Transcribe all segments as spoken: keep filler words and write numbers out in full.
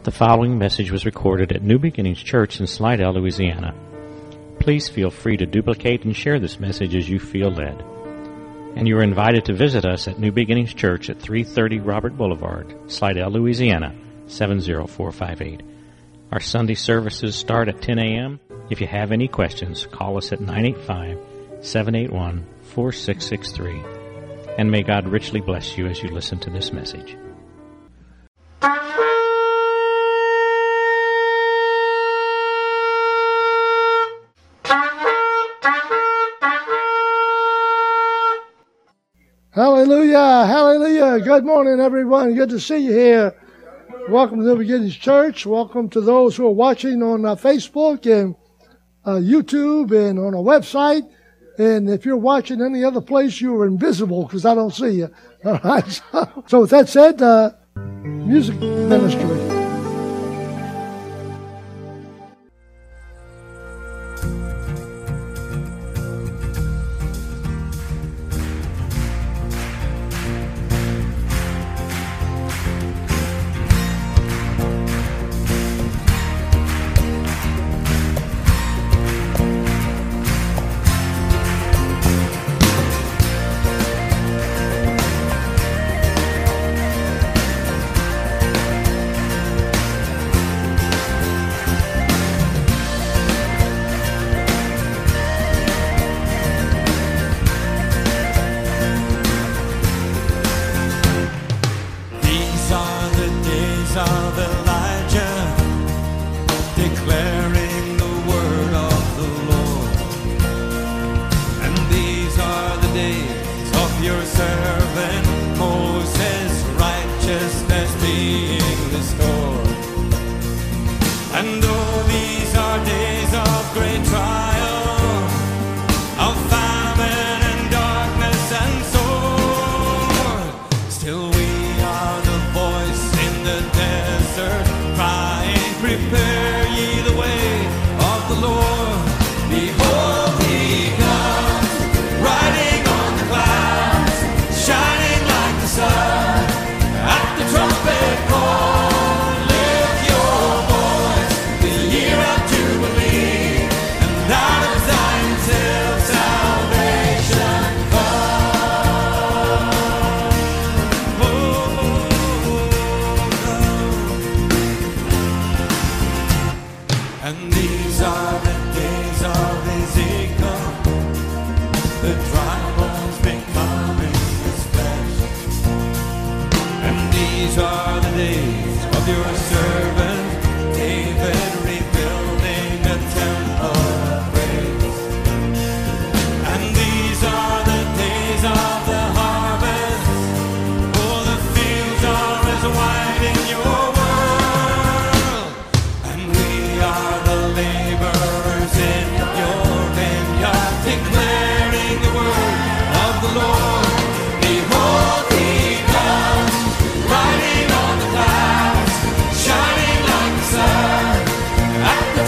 The following message was recorded at New Beginnings Church in Slidell, Louisiana. Please feel free to duplicate and share this message as you feel led. And you are invited to visit us at New Beginnings Church at three thirty Robert Boulevard, Slidell, Louisiana, seven zero four five eight. Our Sunday services start at ten a.m. If you have any questions, call us at nine eight five, seven eight one, four six six three. And may God richly bless you as you listen to this message. Hallelujah, hallelujah. Good morning, everyone. Good to see you here. Welcome to New Beginnings Church. Welcome to those who are watching on uh, Facebook and uh, YouTube and on our website. And if you're watching any other place, you are invisible because I don't see you. All right. So, so with that said, uh, music ministry. Riding on the clouds, shining like the sun.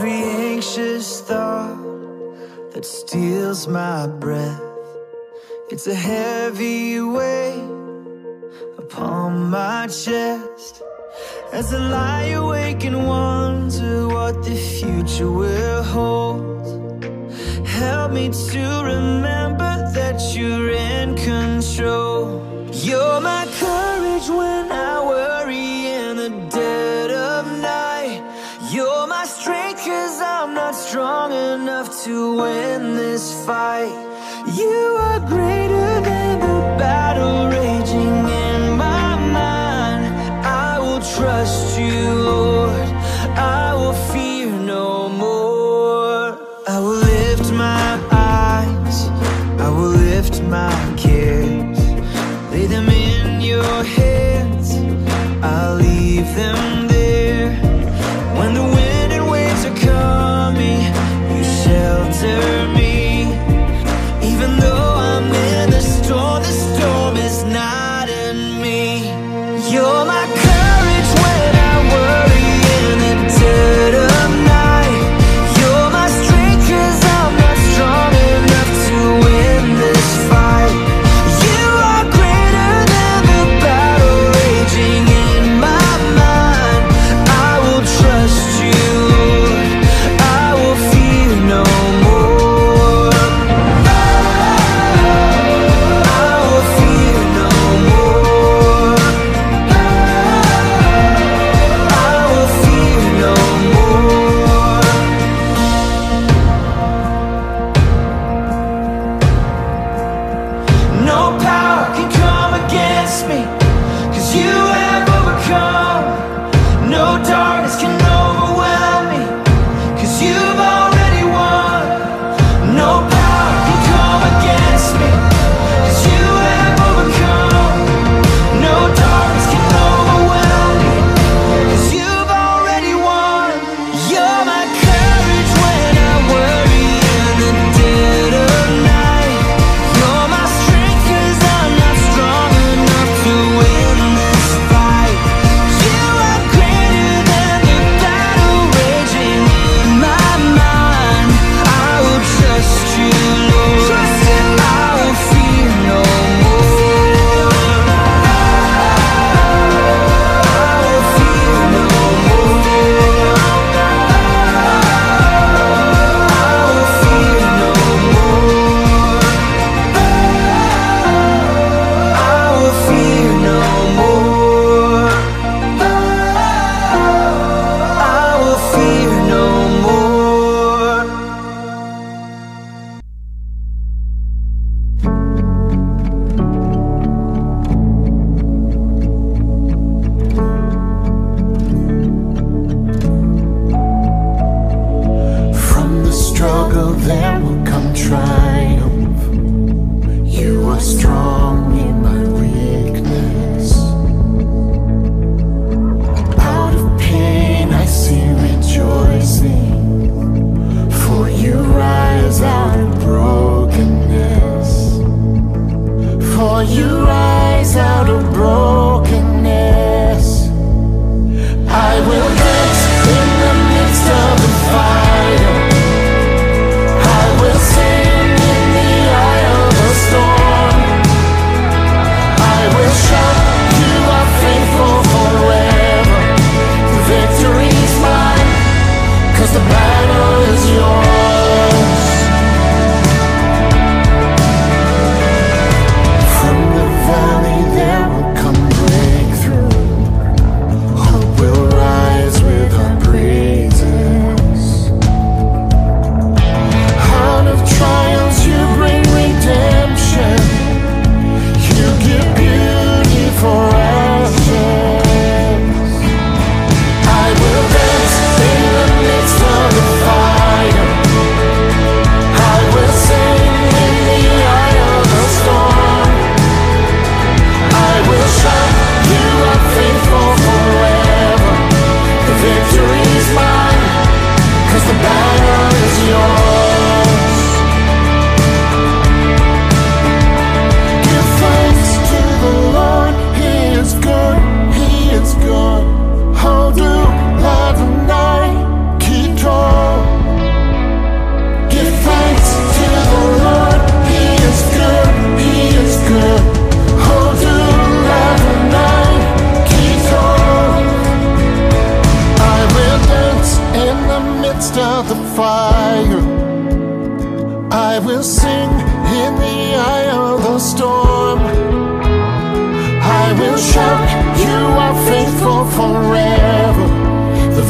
every anxious thought that steals my breath. It's a heavy weight upon my chest, as I lie awake and wonder what the future will hold. Help me to remember that you're in control. You're my courage when I worry in the dead of night. You're my strength, 'cause I'm not strong enough to win this fight. You are greater than the battle raging in my mind. I will trust you, Lord. I will fear no more. I will lift my eyes, I will lift my cares, lay them in your hands, I'll leave them there. When the wind and waves are coming, you shelter me. Even though I'm in the storm, the storm is not in me. You're my courage when I worry in the dead of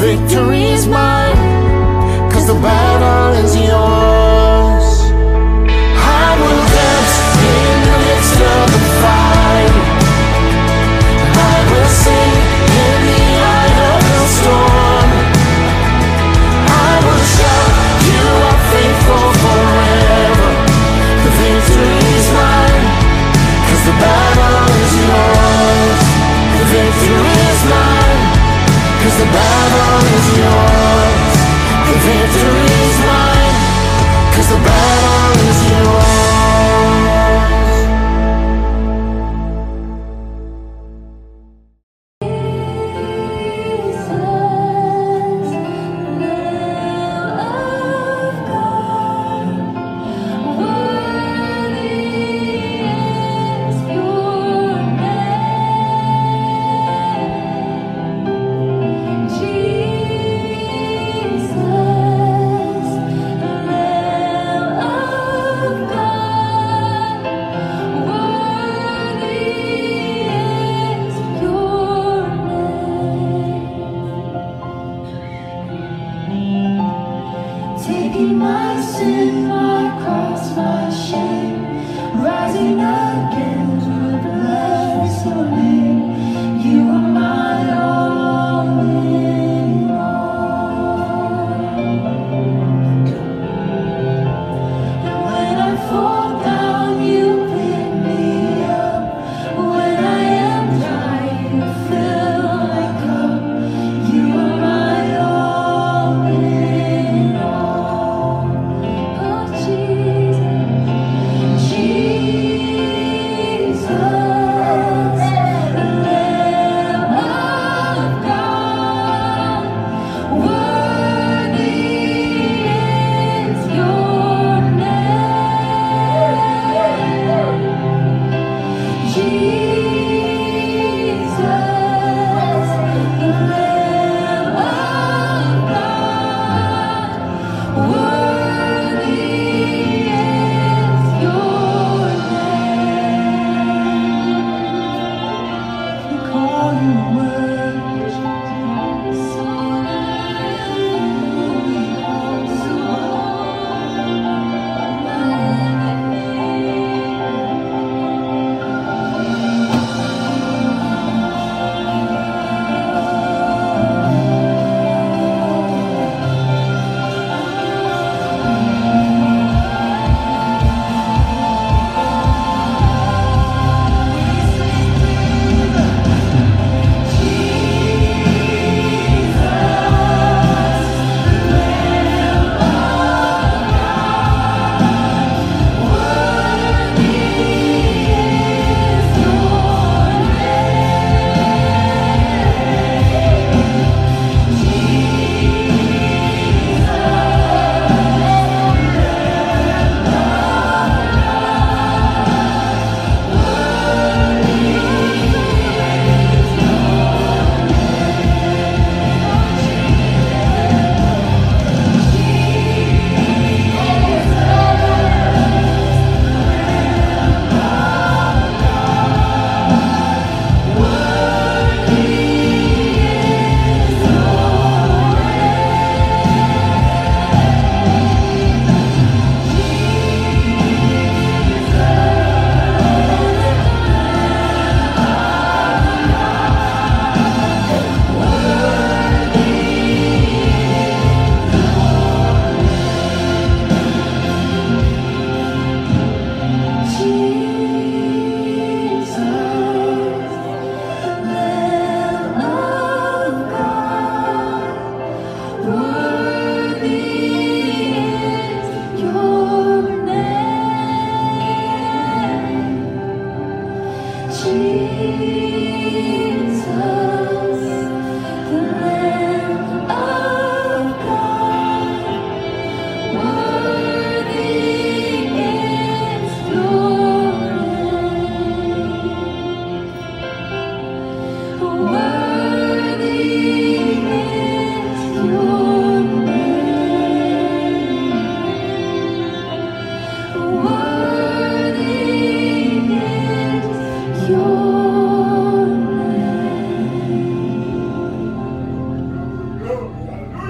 victory is mine, 'cause the battle is yours. I will dance in the midst of the fight. I will sing in the eye of the storm. I will shout, you are faithful forever. The victory is mine, 'cause the battle is yours. The victory is mine, 'cause the battle is yours. The victory is mine, 'cause the battle is yours. Taking my sin, my cross, my shame, rising again to bless your name. You are my all in all. And when I fall down, you pick me up. When I am dry, you fill my cup. You are my all in all. Oh, Jesus, Jesus.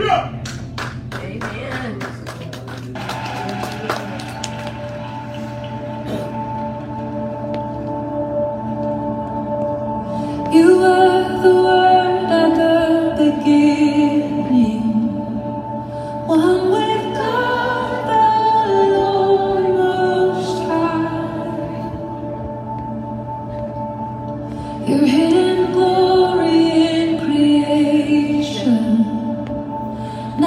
You are the word at the beginning, one with God the Lord Most High. Your hidden glory in creation,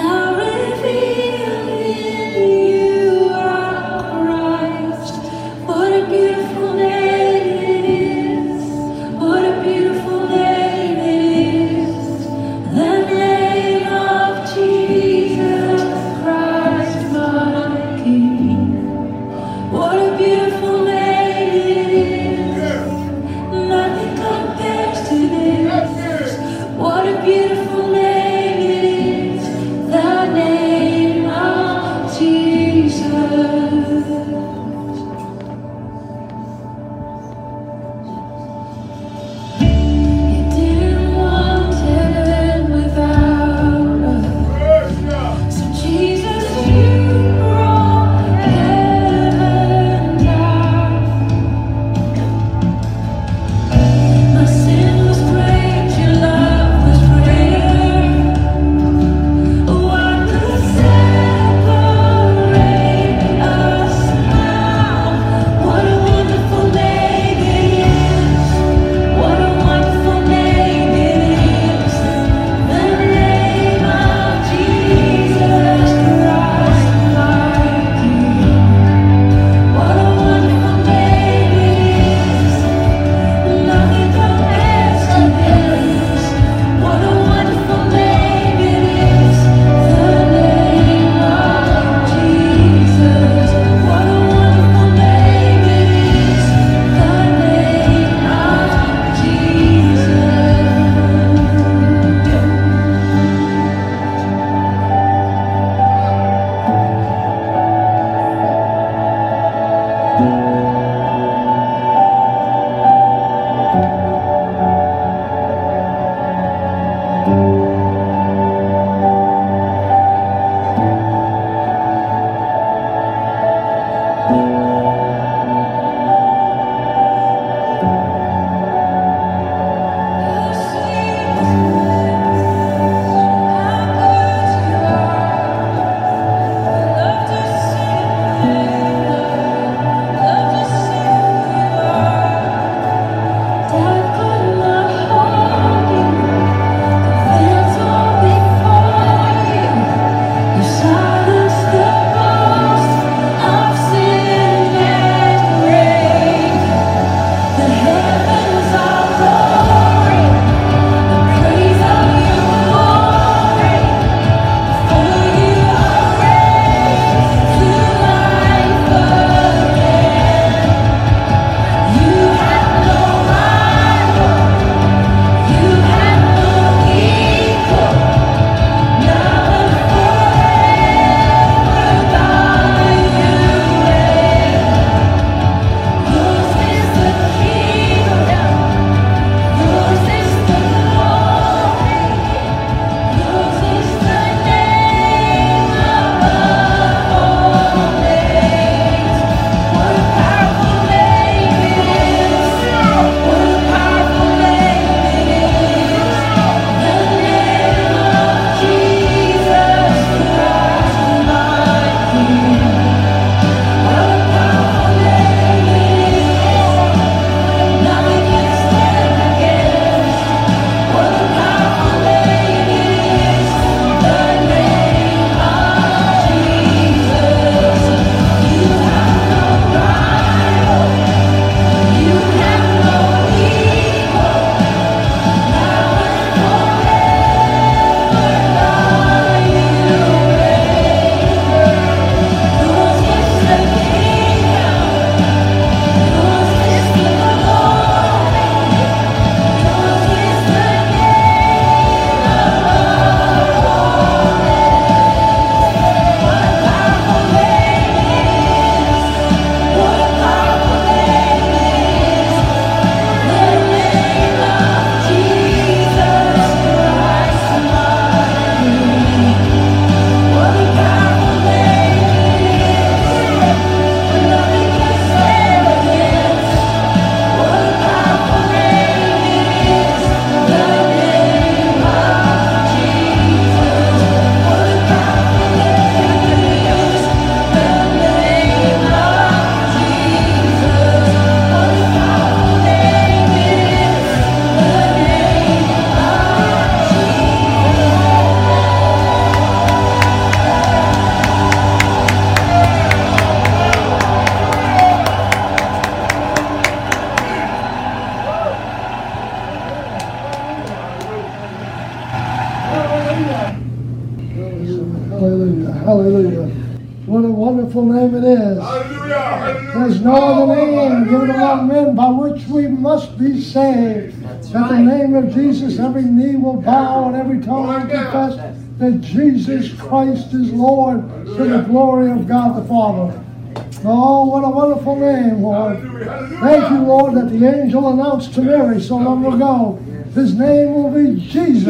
Hallelujah. Hallelujah. What a wonderful name it is. Hallelujah. Hallelujah. There's no other name given among men by which we must be saved. At the name of Jesus, every knee will bow and every tongue will confess that Jesus Christ is Lord, to the glory of God the Father. Oh, what a wonderful name, Lord. Thank you, Lord, that the angel announced to Mary so long ago, his name will be Jesus.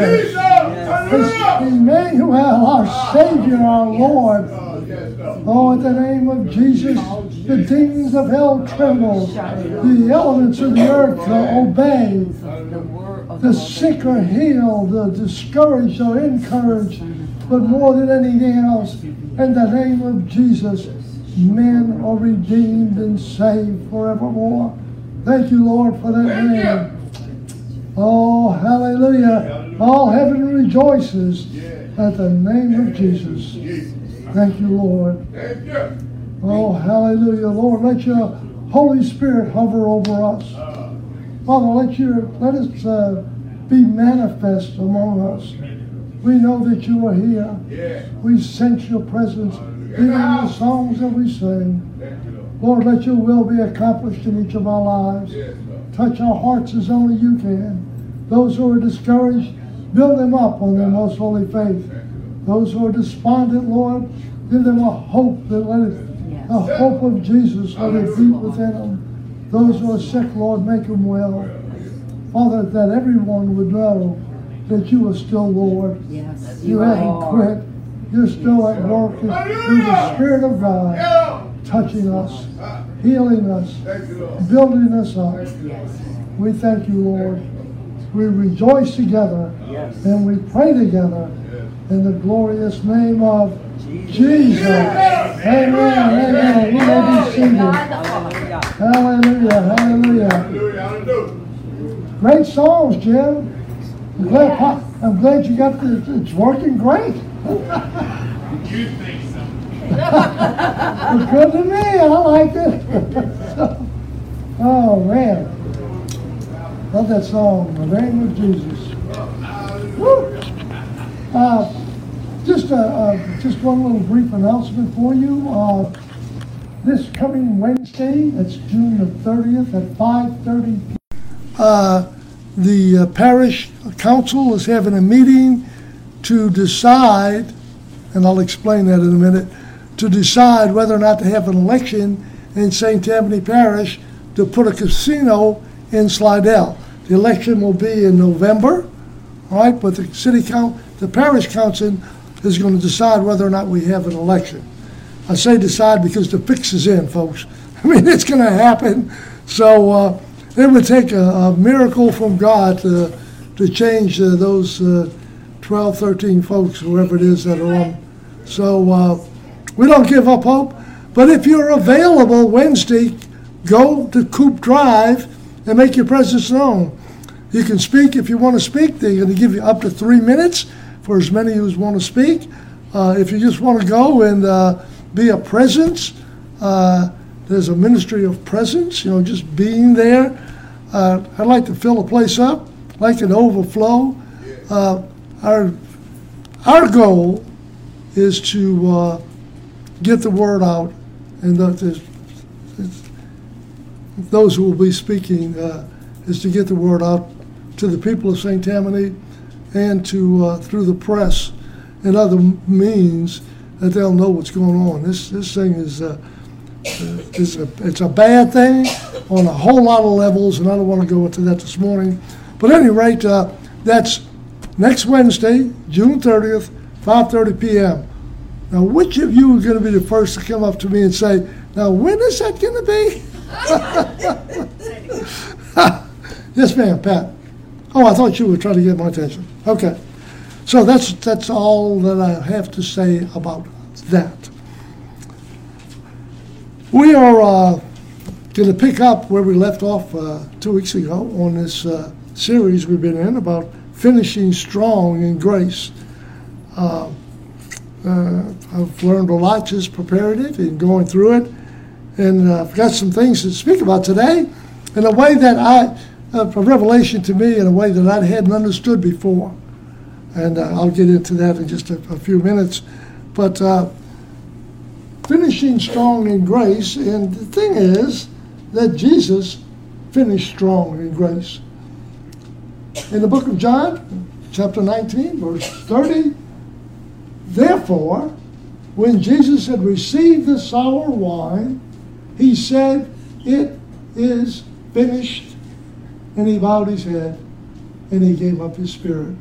His Emmanuel, our Savior, our Lord. Oh, at the name of Jesus, the demons of hell tremble. The elements of the earth obey. The sick are healed. The discouraged are encouraged. But more than anything else, in the name of Jesus, men are redeemed and saved forevermore. Thank you, Lord, for that name. Oh, hallelujah. All heaven rejoices at the name of Jesus. Thank you, Lord. Oh, hallelujah. Lord, let your Holy Spirit hover over us. Father, let your let us uh, be manifest among us. We know that you are here. We sense your presence, even in the songs that we sing. Lord, let your will be accomplished in each of our lives. Touch our hearts as only you can. Those who are discouraged, build them up on their most holy faith. Those who are despondent, Lord, give them a hope that let it, the hope of Jesus, let it beat within them. Those who are sick, Lord, make them well. Father, that everyone would know that you are still Lord. Yes, you haven't quit. You're still at work through the Spirit of God, touching us, healing us, building us up. We thank you, Lord. We rejoice together and we pray together in the glorious name of Jesus. Amen. Amen. We may be seated. Hallelujah. Hallelujah. Great songs, Jim. I'm glad, I'm glad you got the, it's working great. You think so? It's good to me. I like it. Oh, man. Love that song, The Name of Jesus. Woo. Uh, just, uh, uh, just one little brief announcement for you. Uh, this coming Wednesday, that's June the thirtieth at five thirty p.m. Uh, the uh, parish council is having a meeting to decide, and I'll explain that in a minute, to decide whether or not to have an election in Saint Tammany Parish to put a casino in Slidell. The election will be in November, all right, but the city count, the parish council is going to decide whether or not we have an election. I say decide because the fix is in, folks. I mean, it's going to happen. So uh, it would take a, a miracle from God to, to change uh, those uh, twelve, thirteen folks, whoever it is that are on. So uh, we don't give up hope. But if you're available Wednesday, go to Coop Drive and make your presence known. You can speak if you want to speak. They're going to give you up to three minutes for as many who want to speak. Uh, if you just want to go and uh, be a presence, uh, there's a ministry of presence, you know, just being there. Uh, I'd like to fill the place up, like an overflow. Uh, our, our goal is to uh, get the word out, and the, the, those who will be speaking uh, is to get the word out to the people of Saint Tammany and to uh, through the press and other means that they'll know what's going on. This this thing is uh, is a, it's a bad thing on a whole lot of levels, and I don't want to go into that this morning. But at any rate, uh, that's next Wednesday, June thirtieth, five thirty p.m. Now, which of you are going to be the first to come up to me and say, "Now, when is that going to be?" Yes, ma'am, Pat. Oh, I thought you were trying to get my attention. Okay. So that's that's all that I have to say about that. We are uh, going to pick up where we left off uh, two weeks ago on this uh, series we've been in about finishing strong in grace. Uh, uh, I've learned a lot just preparing it and going through it, and uh, I've got some things to speak about today in a way that I, uh, a revelation to me in a way that I hadn't understood before. And uh, I'll get into that in just a, a few minutes. But uh, finishing strong in grace, and the thing is that Jesus finished strong in grace. In the book of John, chapter nineteen, verse thirty, therefore, when Jesus had received the sour wine, he said, it is finished. And he bowed his head and he gave up his spirit.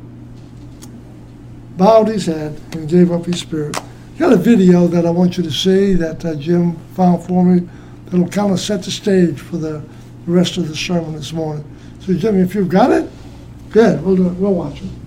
Bowed his head and gave up his spirit. Got a video that I want you to see that uh, Jim found for me that'll kind of set the stage for the rest of the sermon this morning. So Jimmy, if you've got it, good, we'll do it. We'll watch it.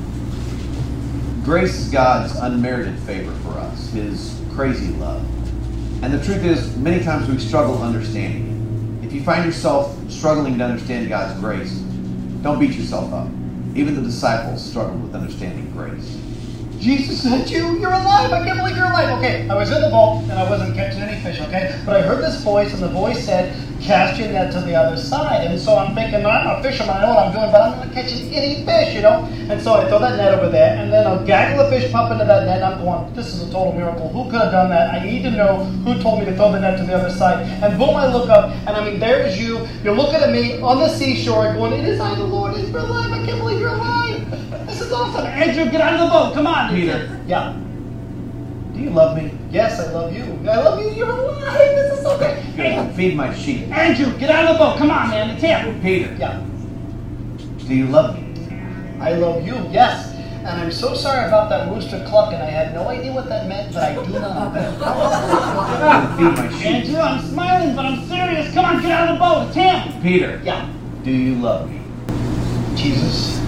Grace is God's unmerited favor for us, his crazy love. And the truth is, many times we struggle understanding it. If you find yourself struggling to understand God's grace, don't beat yourself up. Even the disciples struggled with understanding grace. Jesus said, you, you're alive. I can't believe you're alive. Okay, I was in the boat and I wasn't catching any fish, okay? But I heard this voice and the voice said, cast your net to the other side. And so I'm thinking, I'm not a fisherman, I know what I'm doing, but I'm not catching any fish, you know? And so I throw that net over there, and then a gaggle of fish pop into that net, and I'm going, this is a total miracle. Who could have done that? I need to know who told me to throw the net to the other side. And boom, I look up, and I mean, there is you. You're looking at me on the seashore going, it is I, the Lord, is you're alive. I can't believe you're alive. This is awesome. Andrew, get out of the boat. Come on. Peter. Yeah. Do you love me? Yes, I love you. I love you. You're alive. This is so great. Good. Feed my sheep. Andrew, get out of the boat. Come on, man. It's him. Peter. Yeah. Do you love me? I love you. Yes. And I'm so sorry about that rooster clucking. I had no idea what that meant, but I do not. Feed my sheep. Andrew, I'm smiling, but I'm serious. Come on, get out of the boat. It's him. Peter. Yeah. Do you love me? Jesus,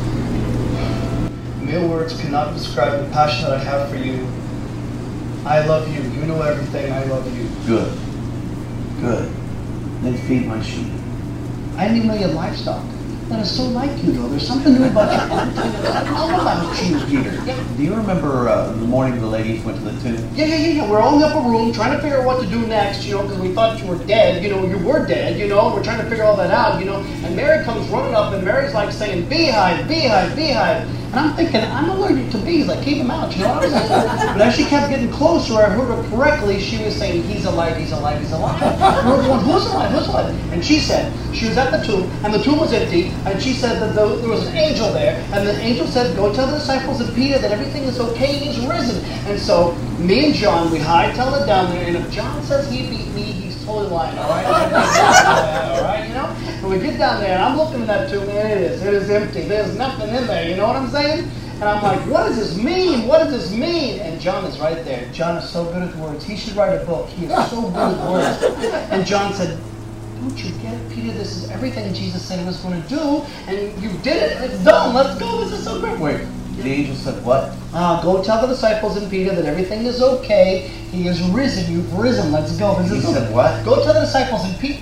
mere words cannot describe the passion that I have for you. I love you. You know everything. I love you. Good. Good. Then feed my sheep. I didn't even know you had livestock. That is so like you, though. There's something new about you. I don't know about you, Peter. Yeah. Do you remember uh, the morning the ladies went to the tomb? Yeah, yeah, yeah, yeah. We're all in the upper room trying to figure out what to do next, you know, because we thought you were dead. You know, you were dead, you know. We're trying to figure all that out, you know. And Mary comes running up, and Mary's like saying, beehive, beehive, beehive. And I'm thinking, I'm allergic to bees. Like, keep them out, you know what I'm saying? But as she kept getting closer, I heard her correctly. She was saying, he's alive, he's alive, he's alive. And we're going, who's alive, who's alive? And she said, she was at the tomb, and the tomb was empty, and she said that the, there was an angel there, and the angel said, go tell the disciples of Peter that everything is okay, and he's risen. And so, me and John, we hightailed it down there, and if John says he beat me, he's totally lying, all right? All right, you know? And we get down there, and I'm looking at that tomb, and it is. It is empty. There's nothing in there, you know what I'm saying? And I'm like, what does this mean? What does this mean? And John is right there. John is so good at words. He should write a book. He is so good at words. And John said, don't you get it, Peter? This is everything Jesus said he was going to do, and you did it. It's done. Let's go. This is so great. Wait, the angel said what? Uh, go tell the disciples and Peter that everything is okay. He is risen. You've risen. Let's go. This He is said what? Go tell the disciples and Peter.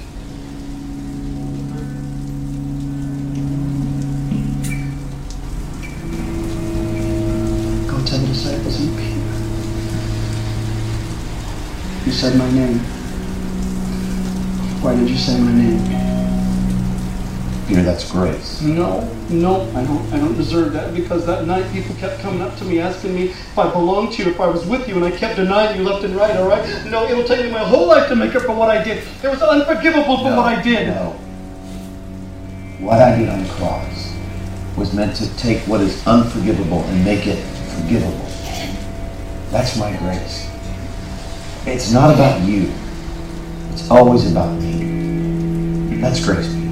Go tell the disciples and Peter. You said my name. Why did you say my name? Peter, that's grace. No, no, I don't I don't deserve that, because that night people kept coming up to me asking me if I belonged to you, if I was with you, and I kept denying you left and right, all right? No, it'll take me my whole life to make up for what I did. It was unforgivable for No, what I did. No. What I did on the cross was meant to take what is unforgivable and make it forgivable. That's my grace. It's not about you. It's always about me. That's grace, Peter.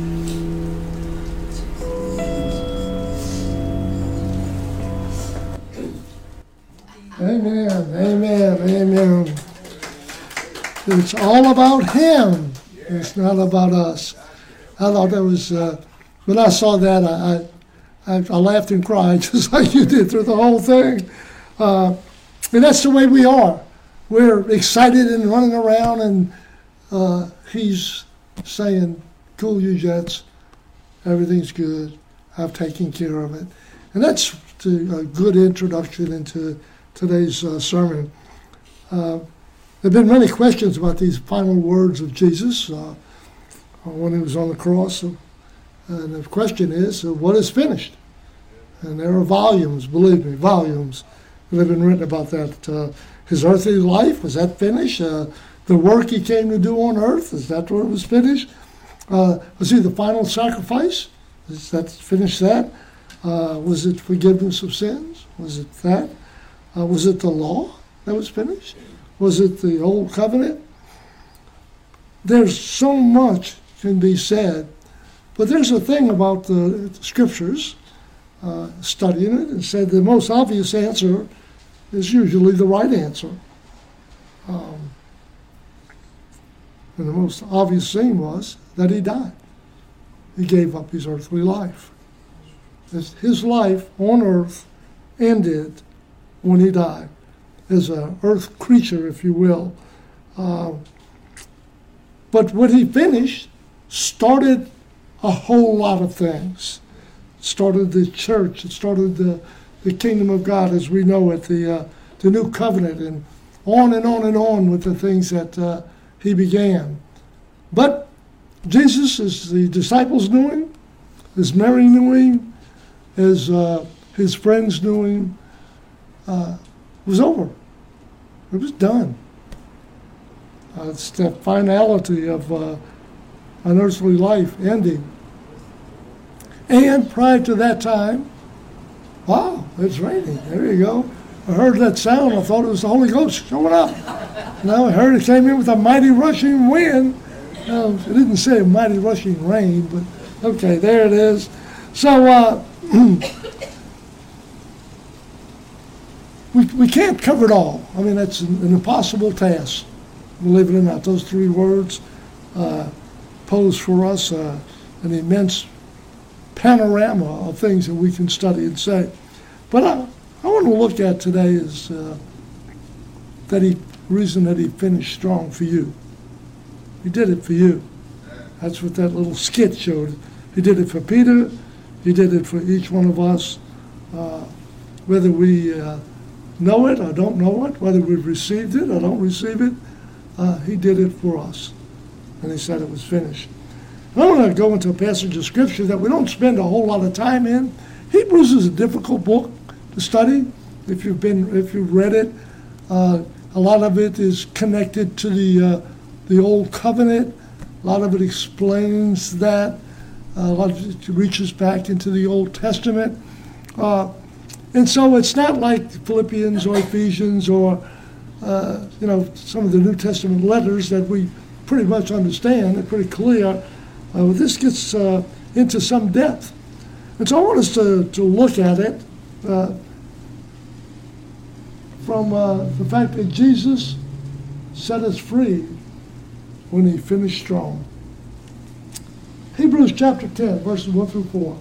Amen, amen, amen. It's all about him. It's not about us. I thought that was, uh, when I saw that, I, I, I laughed and cried just like you did through the whole thing. Uh, and that's the way we are. We're excited and running around, and uh, he's saying, cool, you jets. Everything's good. I've taken care of it. And that's to, a good introduction into today's uh, sermon. Uh, there have been many questions about these final words of Jesus uh, when he was on the cross. And the question is, uh, what is finished? And there are volumes, believe me, volumes that have been written about that. Uh, his earthly life, was that finished? Uh, the work he came to do on earth, is that where it was finished? Uh, was he the final sacrifice? Is that finished that? Uh, was it forgiveness of sins? Was it that? Uh, was it the law that was finished? Was it the old covenant? There's so much can be said, but there's a thing about the scriptures, uh, studying it, and said the most obvious answer is usually the right answer. Um, and the most obvious thing was that he died. He gave up his earthly life. His, his life on earth ended when he died, as an earth creature, if you will. Uh, but what he finished started a whole lot of things. It started the church. It started the, the kingdom of God as we know it, the, uh, the new covenant, and on and on and on with the things that uh, he began. But Jesus, as the disciples knew him, as Mary knew him, as uh, his friends knew him, uh, it was over. It was done. Uh, it's the finality of uh, an earthly life ending. And prior to that time, wow, it's raining. There you go. I heard that sound. I thought it was the Holy Ghost showing up. Now I heard it came in with a mighty rushing wind. Now, it didn't say a mighty rushing rain, but okay, there it is. So uh, we we can't cover it all. I mean, that's an, an impossible task. Believe it or not, those three words uh, pose for us uh, an immense panorama of things that we can study and say. But I, I want to look at today is uh, that he reason that he finished strong for you. He did it for you. That's what that little skit showed. He did it for Peter. He did it for each one of us, uh, whether we uh, know it or don't know it, whether we've received it or don't receive it. Uh, he did it for us, and he said it was finished. And I want to go into a passage of scripture that we don't spend a whole lot of time in. Hebrews is a difficult book to study. If you've been, if you've read it, uh, a lot of it is connected to the uh, the old covenant. A lot of it explains that. Uh, a lot of it reaches back into the Old Testament, uh, and so it's not like Philippians or Ephesians or Uh, you know, some of the New Testament letters that we pretty much understand. They're pretty clear. Uh, this gets uh, into some depth. And so I want us to, to look at it uh, from uh, the fact that Jesus set us free when he finished strong. Hebrews chapter ten, verses one through four.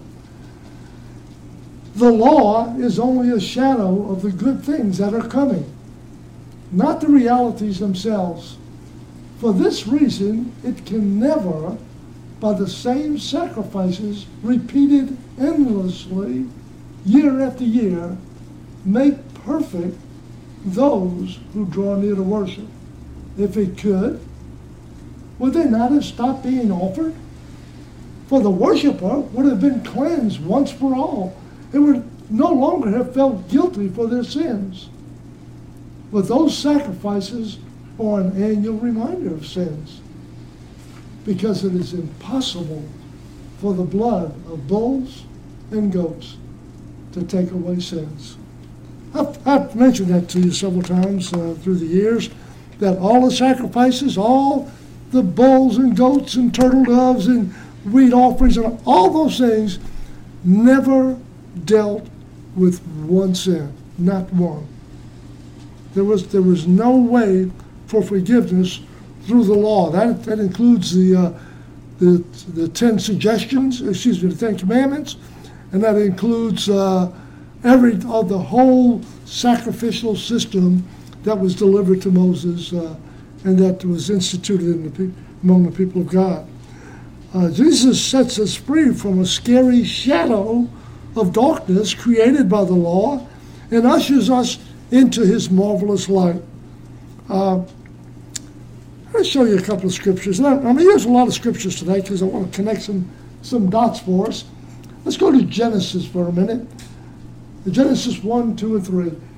The law is only a shadow of the good things that are coming, not the realities themselves. For this reason, it can never, by the same sacrifices repeated endlessly, year after year, make perfect those who draw near to worship. If it could, would they not have stopped being offered? For the worshiper would have been cleansed once for all. They would no longer have felt guilty for their sins. But those sacrifices are an annual reminder of sins, because it is impossible for the blood of bulls and goats to take away sins. I've, I've mentioned that to you several times uh, through the years, that all the sacrifices, all the bulls and goats and turtle doves and wheat offerings and all those things never dealt with one sin, not one. There was there was no way for forgiveness through the law. That that includes the uh, the the ten suggestions, excuse me, the Ten Commandments, and that includes uh, every of the whole sacrificial system that was delivered to Moses uh, and that was instituted in the pe- among the people of God. Uh, Jesus sets us free from a scary shadow of darkness created by the law and ushers us into his marvelous light. Uh, I'll show you a couple of scriptures. And I'm going to use a lot of scriptures today because I want to connect some, some dots for us. Let's go to Genesis for a minute. Genesis one, two, and three.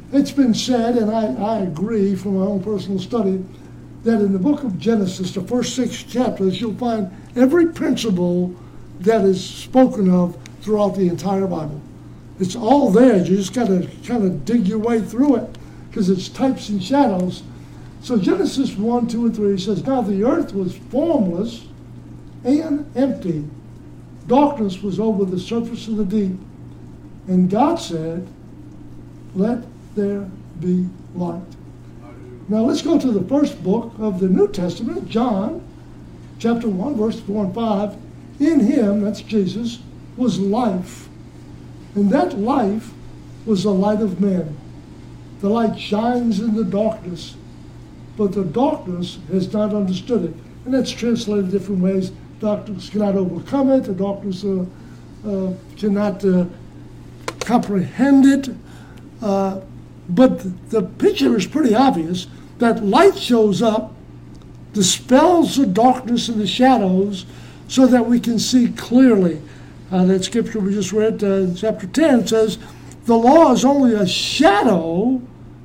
It's been said, and I, I agree from my own personal study, that in the book of Genesis, the first six chapters, you'll find every principle that is spoken of throughout the entire Bible. It's all there. You just got to kind of dig your way through it because it's types and shadows. So Genesis one, two, and three says, now the earth was formless and empty. Darkness was over the surface of the deep. And God said, let there be light. Now let's go to the first book of the New Testament, John, chapter one, verse four and five. In him, that's Jesus, was life. And that life was the light of men. The light shines in the darkness, but the darkness has not understood it. And that's translated different ways. Darkness cannot overcome it. The darkness uh, uh, cannot uh, comprehend it. Uh, but the picture is pretty obvious that light shows up, dispels the darkness and the shadows so that we can see clearly. Uh, that scripture we just read, uh, chapter ten, says, the law is only a shadow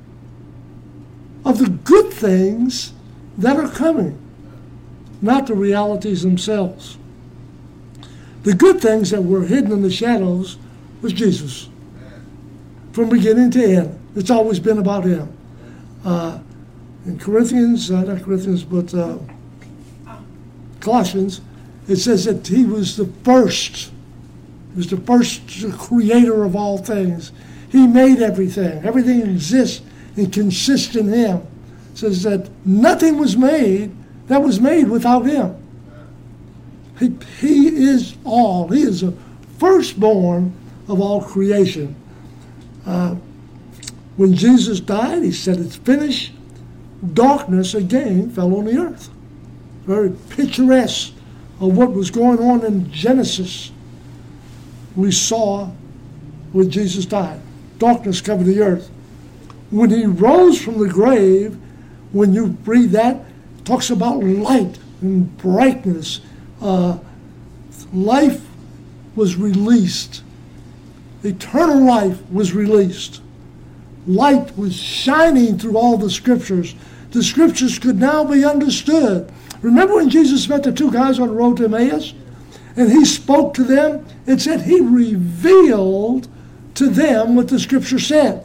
of the good things that are coming, not the realities themselves. The good things that were hidden in the shadows was Jesus. From beginning to end. It's always been about him. Uh, in Corinthians, uh, not Corinthians, but uh, Colossians, it says that he was the first. He was the first creator of all things. He made everything. Everything exists and consists in him. It says that nothing was made that was made without him. He, he is all. He is the firstborn of all creation. Uh, when Jesus died, he said, it's finished. Darkness again fell on the earth. Very picturesque of what was going on in Genesis. We saw when Jesus died. Darkness covered the earth. When he rose from the grave, when you read that, it talks about light and brightness. Uh, life was released. Eternal life was released. Light was shining through all the scriptures. The scriptures could now be understood. Remember when Jesus met the two guys on the road to Emmaus? And he spoke to them and said he revealed to them what the scripture said.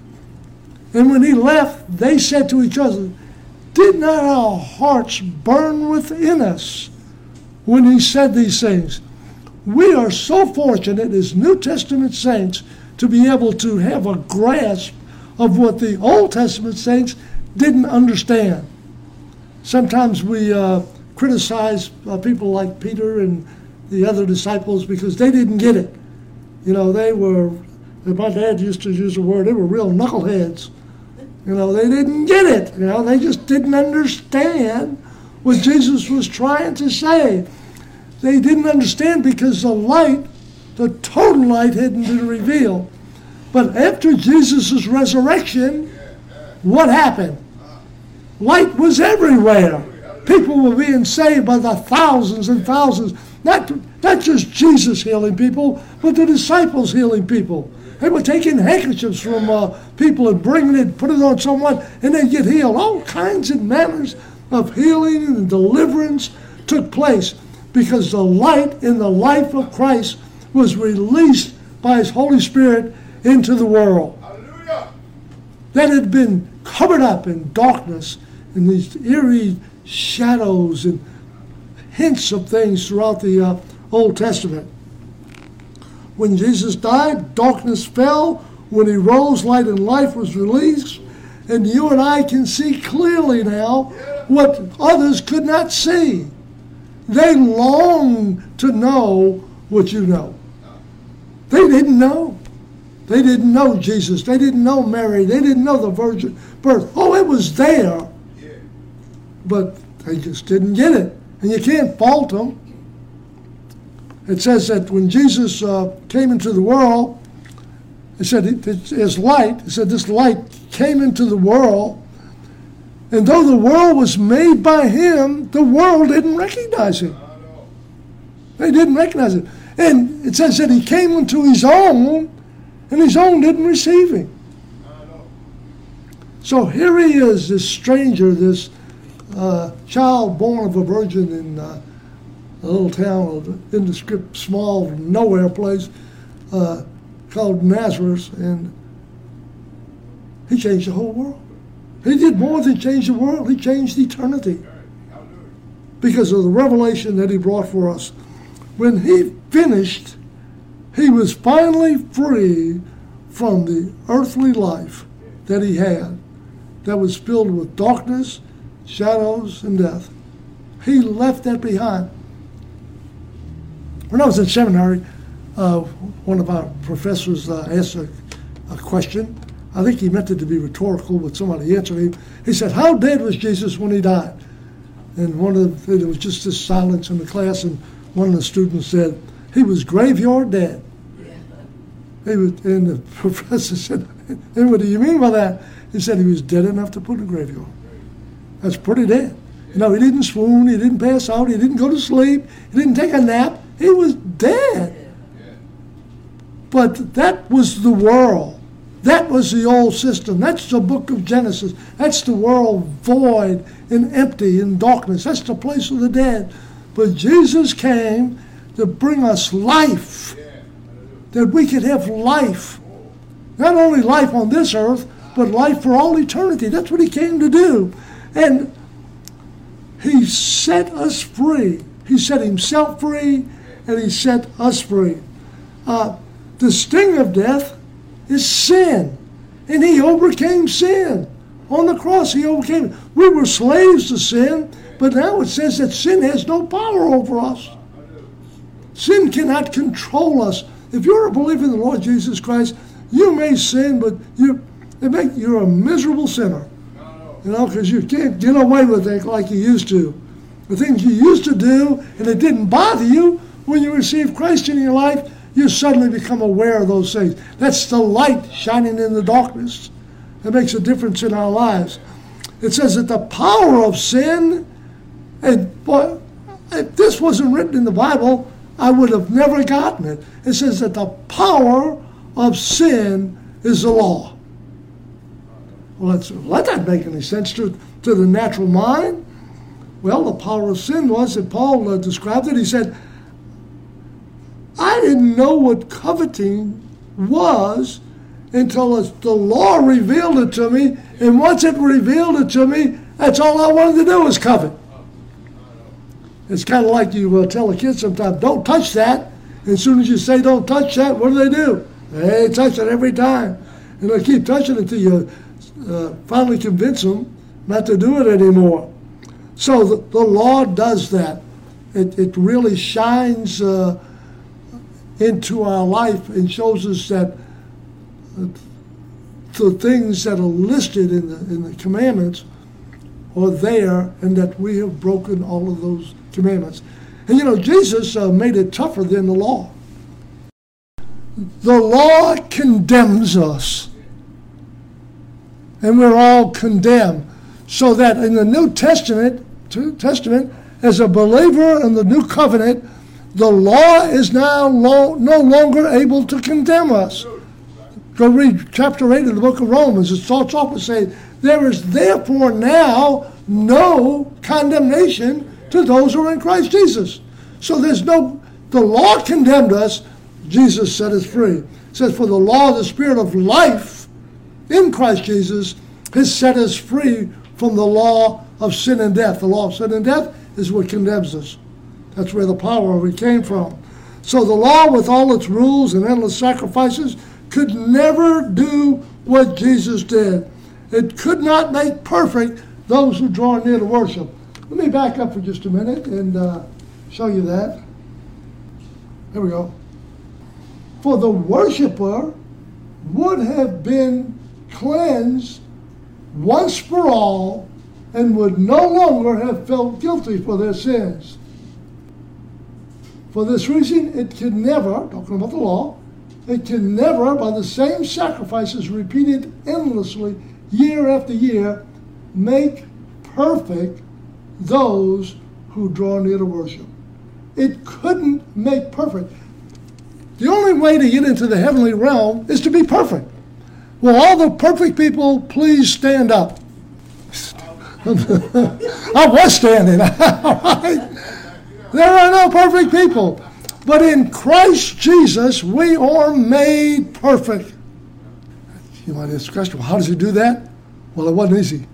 And when he left, they said to each other, did not our hearts burn within us when he said these things? We are so fortunate as New Testament saints to be able to have a grasp of what the Old Testament saints didn't understand. Sometimes we uh, criticize uh, people like Peter and the other disciples because they didn't get it. You know, they were, my dad used to use the word, they were real knuckleheads. You know, they didn't get it. You know, they just didn't understand what Jesus was trying to say. They didn't understand because the light, the total light, hadn't been revealed. But after Jesus' resurrection, what happened? Light was everywhere. People were being saved by the thousands and thousands. Not, not just Jesus healing people, but the disciples healing people. They were taking handkerchiefs from uh, people and bringing it, put it on someone, and they'd get healed. All kinds of manners of healing and deliverance took place because the light in the life of Christ was released by his Holy Spirit into the world. Hallelujah. That had been covered up in darkness and these eerie shadows and hints of things throughout the uh, Old Testament. When Jesus died, darkness fell. When he rose, light and life was released. And you and I can see clearly now what others could not see. They long to know what you know. They didn't know. They didn't know Jesus. They didn't know Mary. They didn't know the virgin birth. Oh, it was there. But they just didn't get it. And you can't fault them. It says that when Jesus uh, came into the world, it said it, it, his light, it said this light came into the world, and though the world was made by him, the world didn't recognize him. They didn't recognize him. And it says that he came into his own, and his own didn't receive him. So here he is, this stranger, this uh, child born of a virgin in uh, a little town, indescript, small, nowhere place uh, called Nazareth, and he changed the whole world. He did more than change the world. He changed eternity because of the revelation that he brought for us. When he finished, he was finally free from the earthly life that he had that was filled with darkness, shadows, and death. He left that behind. When I was in seminary, uh, one of our professors uh, asked a, a question. I think he meant it to be rhetorical, but somebody answered him. He said, "How dead was Jesus when he died?" And one of the, there was just this silence in the class, and one of the students said, "He was graveyard dead." He was, and the professor said, "And what do you mean by that?" He said, "He was dead enough to put in a graveyard." That's pretty dead. You know, he didn't swoon, he didn't pass out, he didn't go to sleep, he didn't take a nap. He was dead. But that was the world. That was the old system. That's the book of Genesis. That's the world void and empty and darkness. That's the place of the dead. But Jesus came to bring us life, that we could have life. Not only life on this earth, but life for all eternity. That's what he came to do. And he set us free. He set himself free, and he set us free. Uh, the sting of death is sin, and he overcame sin. On the cross, he overcame it. We were slaves to sin, but now it says that sin has no power over us. Sin cannot control us. If you're a believer in the Lord Jesus Christ, you may sin, but you, it make, you're a miserable sinner. You know, because you can't get away with it like you used to. The things you used to do, and it didn't bother you, when you receive Christ in your life, you suddenly become aware of those things. That's the light shining in the darkness. That makes a difference in our lives. It says that the power of sin, and boy, if this wasn't written in the Bible, I would have never gotten it. It says that the power of sin is the law. Well, that's, well, that doesn't make any sense to, to the natural mind. Well, the power of sin was, and Paul uh, described it, he said, I didn't know what coveting was until the law revealed it to me, and once it revealed it to me, that's all I wanted to do was covet. It's kind of like you uh, tell a kid sometimes, don't touch that. And as soon as you say don't touch that, what do they do? They touch it every time. And they keep touching it until you uh, finally convince them not to do it anymore. So the, the law does that. It, it really shines uh, into our life and shows us that the things that are listed in the, in the commandments are there, and that we have broken all of those commandments. And you know, Jesus uh, made it tougher than the law. The law condemns us, and we're all condemned. So that in the New Testament, Testament, as a believer in the New Covenant, the law is now lo- no longer able to condemn us. Go read chapter eight of the book of Romans. It starts off with saying, there is therefore now no condemnation to those who are in Christ Jesus. So there's no, the law condemned us, Jesus set us free. It says, for the law of the Spirit of life in Christ Jesus has set us free from the law of sin and death. The law of sin and death is what condemns us. That's where the power of it came from. So the law, with all its rules and endless sacrifices, could never do what Jesus did. It could not make perfect those who draw near to worship. Let me back up for just a minute and uh, show you that. There we go. For the worshiper would have been cleansed once for all and would no longer have felt guilty for their sins. For this reason, it can never, talking about the law, it can never, by the same sacrifices repeated endlessly year after year, make perfect those who draw near to worship. It couldn't make perfect. The only way to get into the heavenly realm is to be perfect. Will all the perfect people please stand up? I was standing. There are no perfect people. But in Christ Jesus, we are made perfect. You might ask the question, well, how does he do that? Well, it wasn't easy.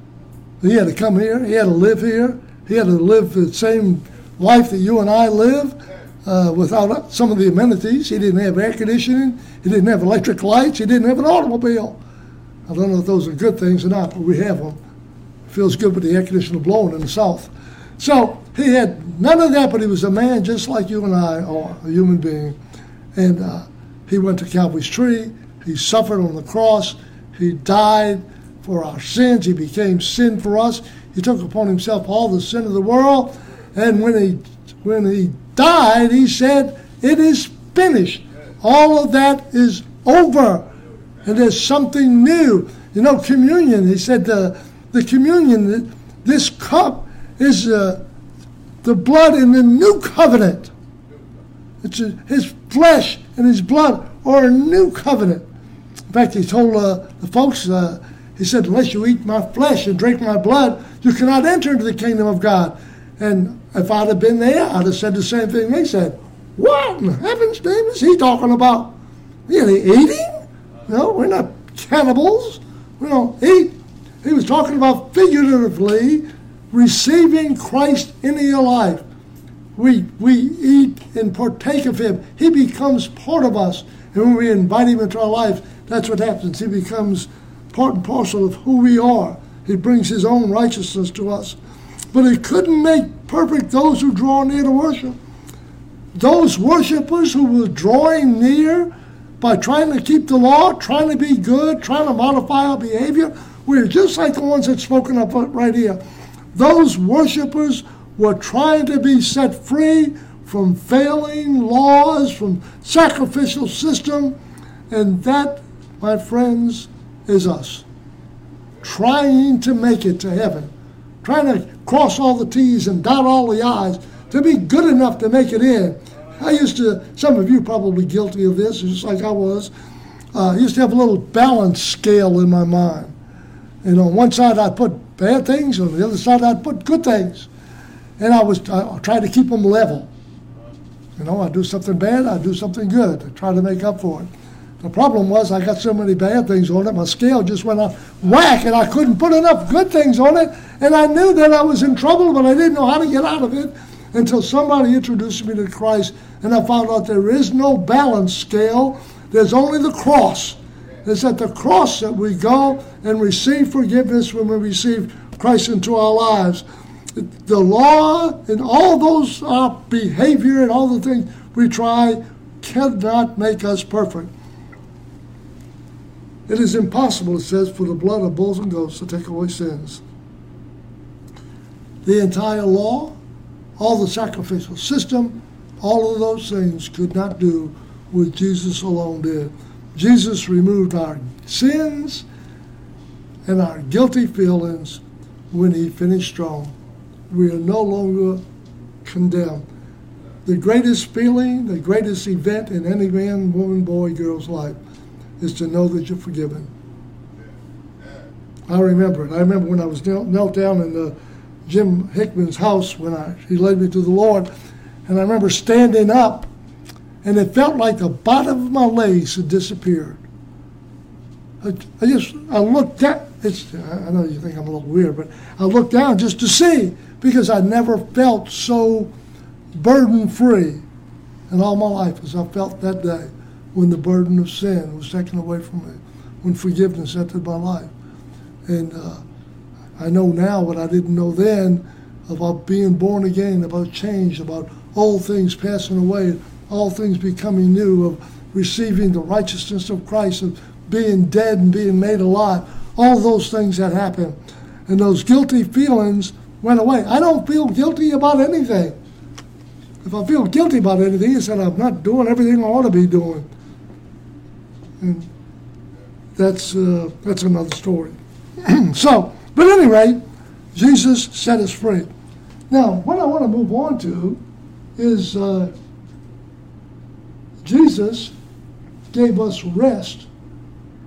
He had to come here. He had to live here. He had to live the same life that you and I live uh, without some of the amenities. He didn't have air conditioning. He didn't have electric lights. He didn't have an automobile. I don't know if those are good things or not, but we have them. It feels good with the air conditioner blowing in the south. So he had none of that, but he was a man just like you and I are, a human being. And uh, he went to Calvary's tree. He suffered on the cross. He died for our sins. He became sin for us. He took upon himself all the sin of the world. And when he when he died, he said, it is finished. All of that is over. And there's something new. You know, communion, he said the, the communion, this cup is uh, the blood in the new covenant. It's a, his flesh and his blood are a new covenant. In fact, he told uh, the folks, uh, he said, unless you eat my flesh and drink my blood, you cannot enter into the kingdom of God. And if I'd have been there, I'd have said the same thing they said. What in heaven's name is he talking about? Really eating? No, we're not cannibals. We don't eat. He was talking about figuratively receiving Christ into your life. We, we eat and partake of him. He becomes part of us. And when we invite him into our life, that's what happens. He becomes part and parcel of who we are. He brings his own righteousness to us. But he couldn't make perfect those who draw near to worship. Those worshipers who were drawing near by trying to keep the law, trying to be good, trying to modify our behavior, we're just like the ones that's spoken up right here. Those worshipers were trying to be set free from failing laws, from sacrificial system, and that, my friends, is us. Trying to make it to heaven. Trying to cross all the T's and dot all the I's to be good enough to make it in. I used to, some of you probably guilty of this, just like I was. Uh, I used to have a little balance scale in my mind. And on one side I'd put bad things, on the other side I'd put good things. And I was I tried to keep them level. You know, I'd do something bad, I'd do something good to try to make up for it. The problem was I got so many bad things on it, my scale just went off whack, and I couldn't put enough good things on it. And I knew that I was in trouble, but I didn't know how to get out of it until somebody introduced me to Christ, and I found out there is no balance scale. There's only the cross. It's at the cross that we go and receive forgiveness when we receive Christ into our lives. The law and all those our behavior and all the things we try cannot make us perfect. It is impossible, it says, for the blood of bulls and goats to take away sins. The entire law, all the sacrificial system, all of those things could not do what Jesus alone did. Jesus removed our sins and our guilty feelings when he finished strong. We are no longer condemned. The greatest feeling, the greatest event in any man, woman, boy, girl's life is to know that you're forgiven. I remember it. I remember when I was knelt down in the Jim Hickman's house when I, he led me to the Lord, and I remember standing up, and it felt like the bottom of my legs had disappeared. I, I just, I looked down. It's, I know you think I'm a little weird, but I looked down just to see, because I never felt so burden-free in all my life as I felt that day when the burden of sin was taken away from me, when forgiveness entered my life. And uh, I know now what I didn't know then about being born again, about change, about old things passing away, all things becoming new, of receiving the righteousness of Christ, of being dead and being made alive. All those things that happened. And those guilty feelings went away. I don't feel guilty about anything. If I feel guilty about anything, it's that I'm not doing everything I ought to be doing. And that's uh, that's another story. So, but at any rate, Jesus set us free. Now, what I want to move on to is uh, Jesus gave us rest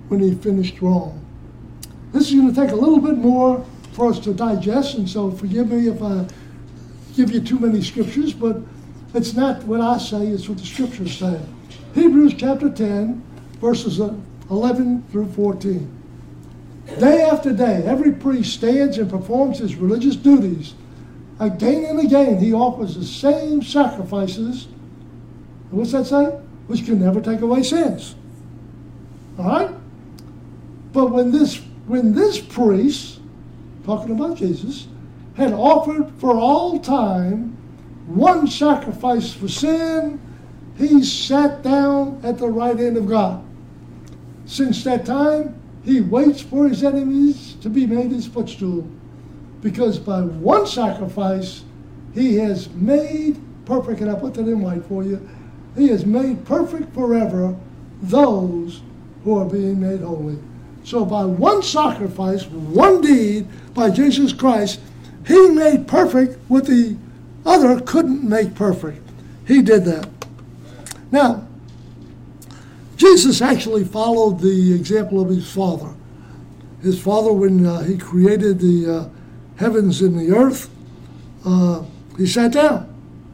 when he finished wrong. This is going to take a little bit more for us to digest, and so forgive me if I give you too many scriptures, but it's not what I say, it's what the scriptures say. Hebrews chapter ten, verses eleven through fourteen. Day after day, every priest stands and performs his religious duties. Again and again, he offers the same sacrifices. And what's that say? Which can never take away sins. All right? But when this when this priest, talking about Jesus, had offered for all time one sacrifice for sin, he sat down at the right hand of God. Since that time, he waits for his enemies to be made his footstool, because by one sacrifice, he has made perfect, and I put that in white for you, he has made perfect forever those who are being made holy. So by one sacrifice, one deed by Jesus Christ, he made perfect what the other couldn't make perfect. He did that. Now, Jesus actually followed the example of his Father. His Father, when uh, he created the uh, heavens and the earth, uh, he sat down.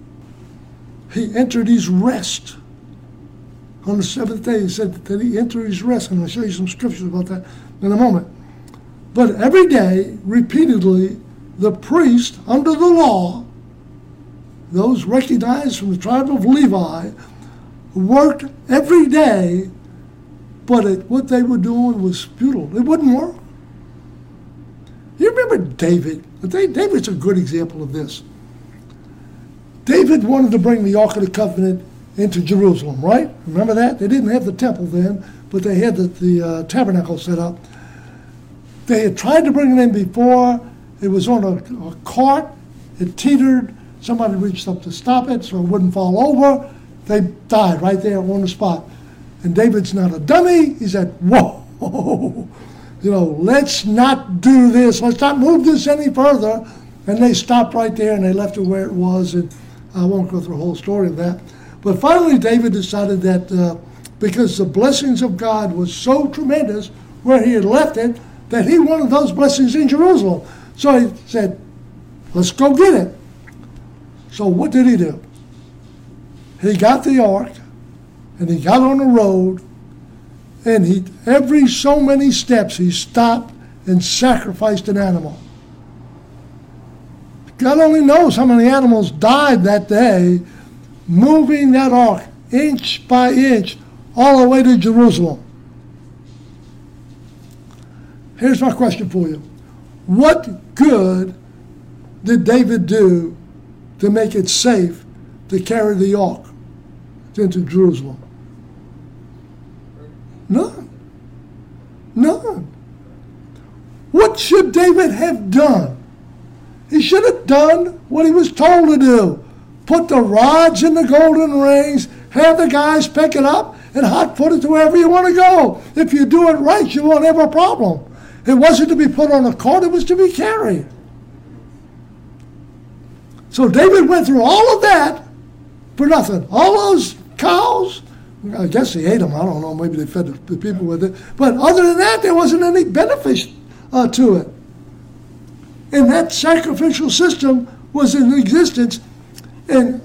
He entered his rest. On the seventh day, he said that he entered his rest, and I'll show you some scriptures about that in a moment. But every day, repeatedly, the priest under the law, those recognized from the tribe of Levi, worked every day, but it, what they were doing was futile. It wouldn't work. You remember David? David's a good example of this. David wanted to bring the Ark of the Covenant into Jerusalem, right? Remember that? They didn't have the temple then, but they had the, the uh, tabernacle set up. They had tried to bring it in before. It was on a, a cart. It teetered. Somebody reached up to stop it so it wouldn't fall over. They died right there on the spot. And David's not a dummy. He said, whoa, you know, let's not do this. Let's not move this any further. And they stopped right there and they left it where it was. And I won't go through the whole story of that. But finally, David decided that uh, because the blessings of God was so tremendous where he had left it, that he wanted those blessings in Jerusalem. So he said, let's go get it. So what did he do? He got the ark, and he got on the road, and he every so many steps he stopped and sacrificed an animal. God only knows how many animals died that day moving that ark inch by inch all the way to Jerusalem. Here's my question for you. What good did David do to make it safe to carry the ark into Jerusalem? None. None. What should David have done? He should have done what he was told to do. Put the rods in the golden rings, have the guys pick it up, and hot foot it to wherever you want to go. If you do it right, you won't have a problem. It wasn't to be put on a cart, it was to be carried. So David went through all of that for nothing. All those cows, I guess he ate them. I don't know, maybe they fed the people with it. But other than that, there wasn't any benefit uh, to it. And that sacrificial system was in existence. And,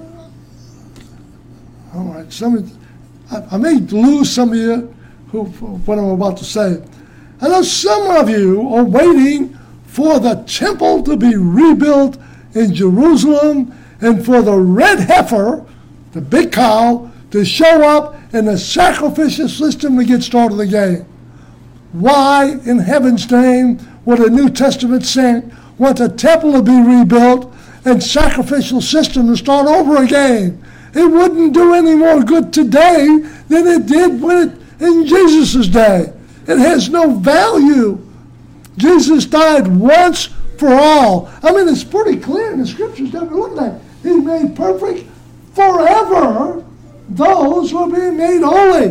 all right, some, I, I may lose some of you who, what I'm about to say. I know some of you are waiting for the temple to be rebuilt in Jerusalem and for the red heifer, the big cow, to show up and the sacrificial system to get started again. Why in heaven's name would a New Testament saint want the temple to be rebuilt and sacrificial system to start over again? It wouldn't do any more good today than it did when it, in Jesus' day. It has no value. Jesus died once for all. I mean, it's pretty clear in the scriptures that we're looking at. He made perfect forever those who are being made holy.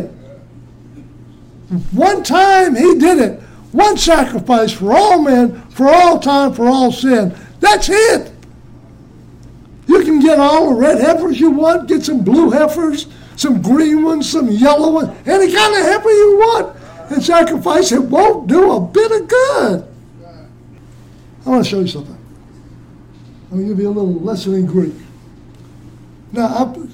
One time he did it. One sacrifice for all men, for all time, for all sin. That's it. You can get all the red heifers you want, get some blue heifers, some green ones, some yellow ones, any kind of heifer you want. and sacrifice, it won't do a bit of good. I want to show you something. I'm going to give you a little lesson in Greek. Now, I'm,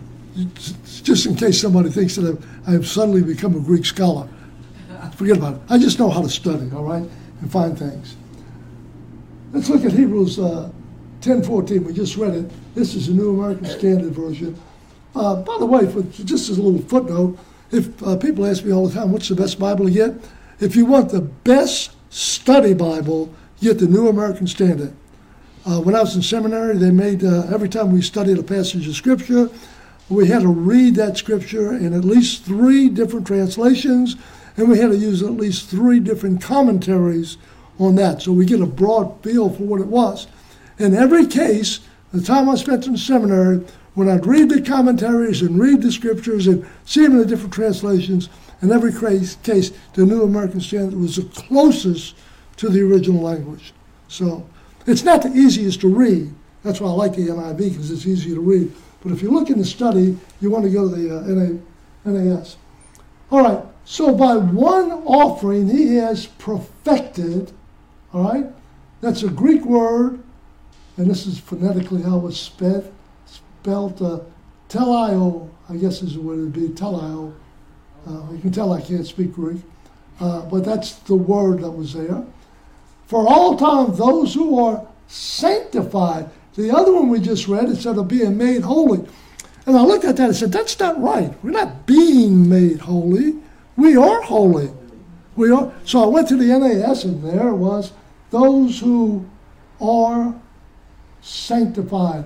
just in case somebody thinks that I've, I've suddenly become a Greek scholar, forget about it. I just know how to study, all right, and find things. Let's look at Hebrews uh, ten fourteen. We just read it. This is the New American Standard Version. Uh, by the way, for, just as a little footnote, if uh, people ask me all the time, what's the best Bible to get? If you want the best study Bible, get the New American Standard. Uh, when I was in seminary, they made, uh, every time we studied a passage of Scripture, we had to read that Scripture in at least three different translations, and we had to use at least three different commentaries on that, so we get a broad feel for what it was. In every case, the time I spent in seminary, when I'd read the commentaries and read the Scriptures and see them in the different translations, in every case, case the New American Standard was the closest to the original language. So it's not the easiest to read. That's why I like the N I V, because it's easy to read. But if you look in the study, you want to go to the uh, N A S. All right, so by one offering, he has perfected, all right? That's a Greek word, and this is phonetically how it's spelled. Spelled uh, telio, I guess is what it would be, telio. Uh, you can tell I can't speak Greek, uh, but that's the word that was there. For all time, those who are sanctified. The other one we just read, it said of being made holy. And I looked at that and said, that's not right. We're not being made holy. We are holy. We are. So I went to the N A S, and there was those who are sanctified.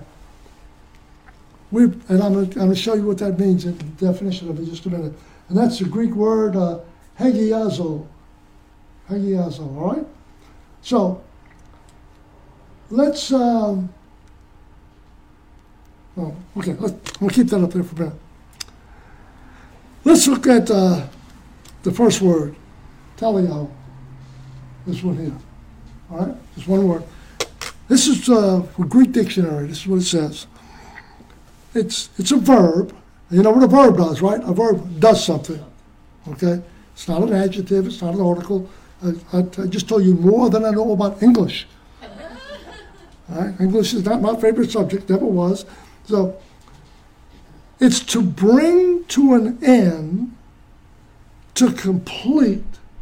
We, and I'm going to show you what that means in the definition of it in just a minute. And that's the Greek word uh, hagiazo. Hagiazo, all right? So, let's, um, oh, okay, let's, we'll keep that up there for a minute. Let's look at uh, the first word, telio. This one here, all right? Just one word. This is uh, for Greek dictionary. This is what it says. It's it's a verb. You know what a verb does, right? A verb does something, okay? It's not an adjective. It's not an article. I, I, I just told you more than I know about English. All right? English is not my favorite subject, never was. So it's to bring to an end, to complete,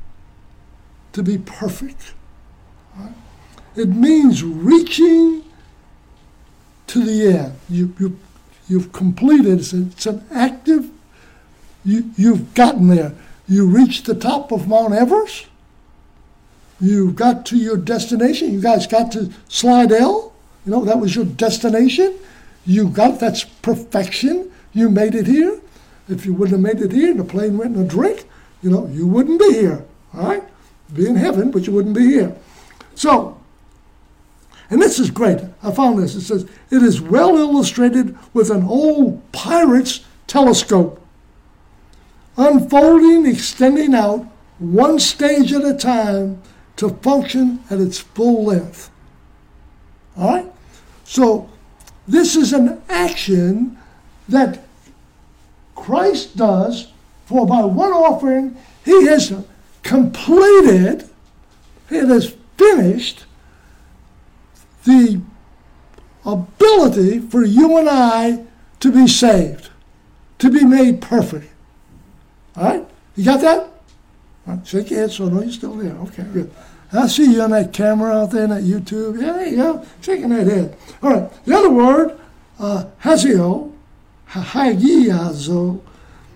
to be perfect. All right? It means reaching to the end. You, you, you've completed, it's, a, it's an active, you, you've gotten there. You reached the top of Mount Everest. You got to your destination. You guys got to Slidell. You know, that was your destination. You got, that's perfection. You made it here. If you wouldn't have made it here and the plane went in a drink, you know, you wouldn't be here. All right? Be in heaven, but you wouldn't be here. So, and this is great. I found this. It says, it is well illustrated with an old pirate's telescope, unfolding, extending out one stage at a time to function at its full length. All right? So this is an action that Christ does, for by one offering he has completed, he has finished the ability for you and I to be saved, to be made perfect. All right? You got that? All right, shake your head so I know you're still there. Okay, good. I see you on that camera out there on that YouTube. Yeah, there you go. Shaking that head. All right. The other word, uh, hagio, hagiazo,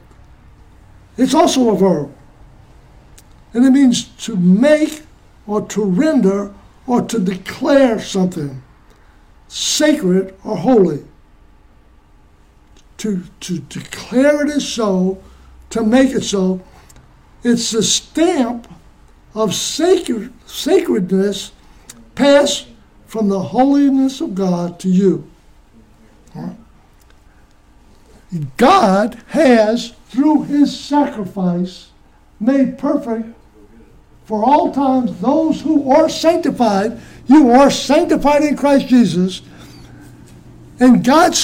it's also a verb. And it means to make or to render or to declare something sacred or holy. To, to declare it as so, to make it so. It's the stamp of sacred, sacredness passed from the holiness of God to you. All right? God has, through his sacrifice, made perfect for all times those who are sanctified. You are sanctified in Christ Jesus, and God's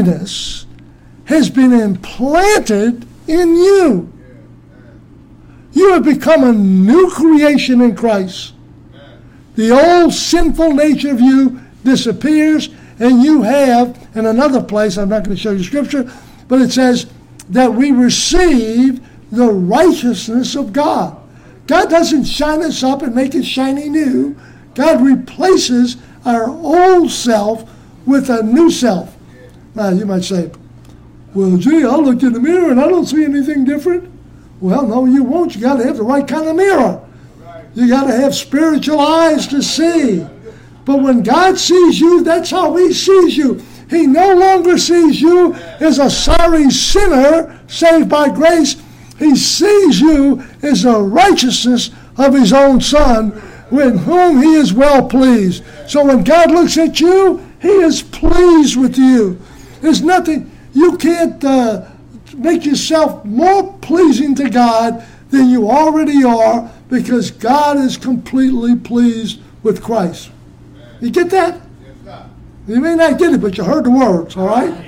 holiness has been implanted in you. You have become a new creation in Christ. The old sinful nature of you disappears, and you have, in another place, I'm not going to show you scripture, but it says that we receive the righteousness of God. God doesn't shine us up and make us shiny new. God replaces our old self with a new self. Now, you might say, well, gee, I looked in the mirror and I don't see anything different. Well, no, you won't. You got to have the right kind of mirror. You got to have spiritual eyes to see. But when God sees you, that's how he sees you. He no longer sees you as a sorry sinner saved by grace. He sees you as the righteousness of his own Son, with whom he is well pleased. So when God looks at you, he is pleased with you. There's nothing, you can't uh, make yourself more pleasing to God than you already are, because God is completely pleased with Christ. You get that? You may not get it, but you heard the words, all right?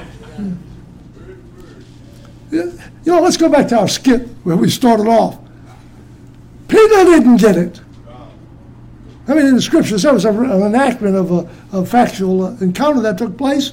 You know, let's go back to our skit where we started off. Peter didn't get it. I mean, in the scriptures, there was a, an enactment of a, a factual encounter that took place.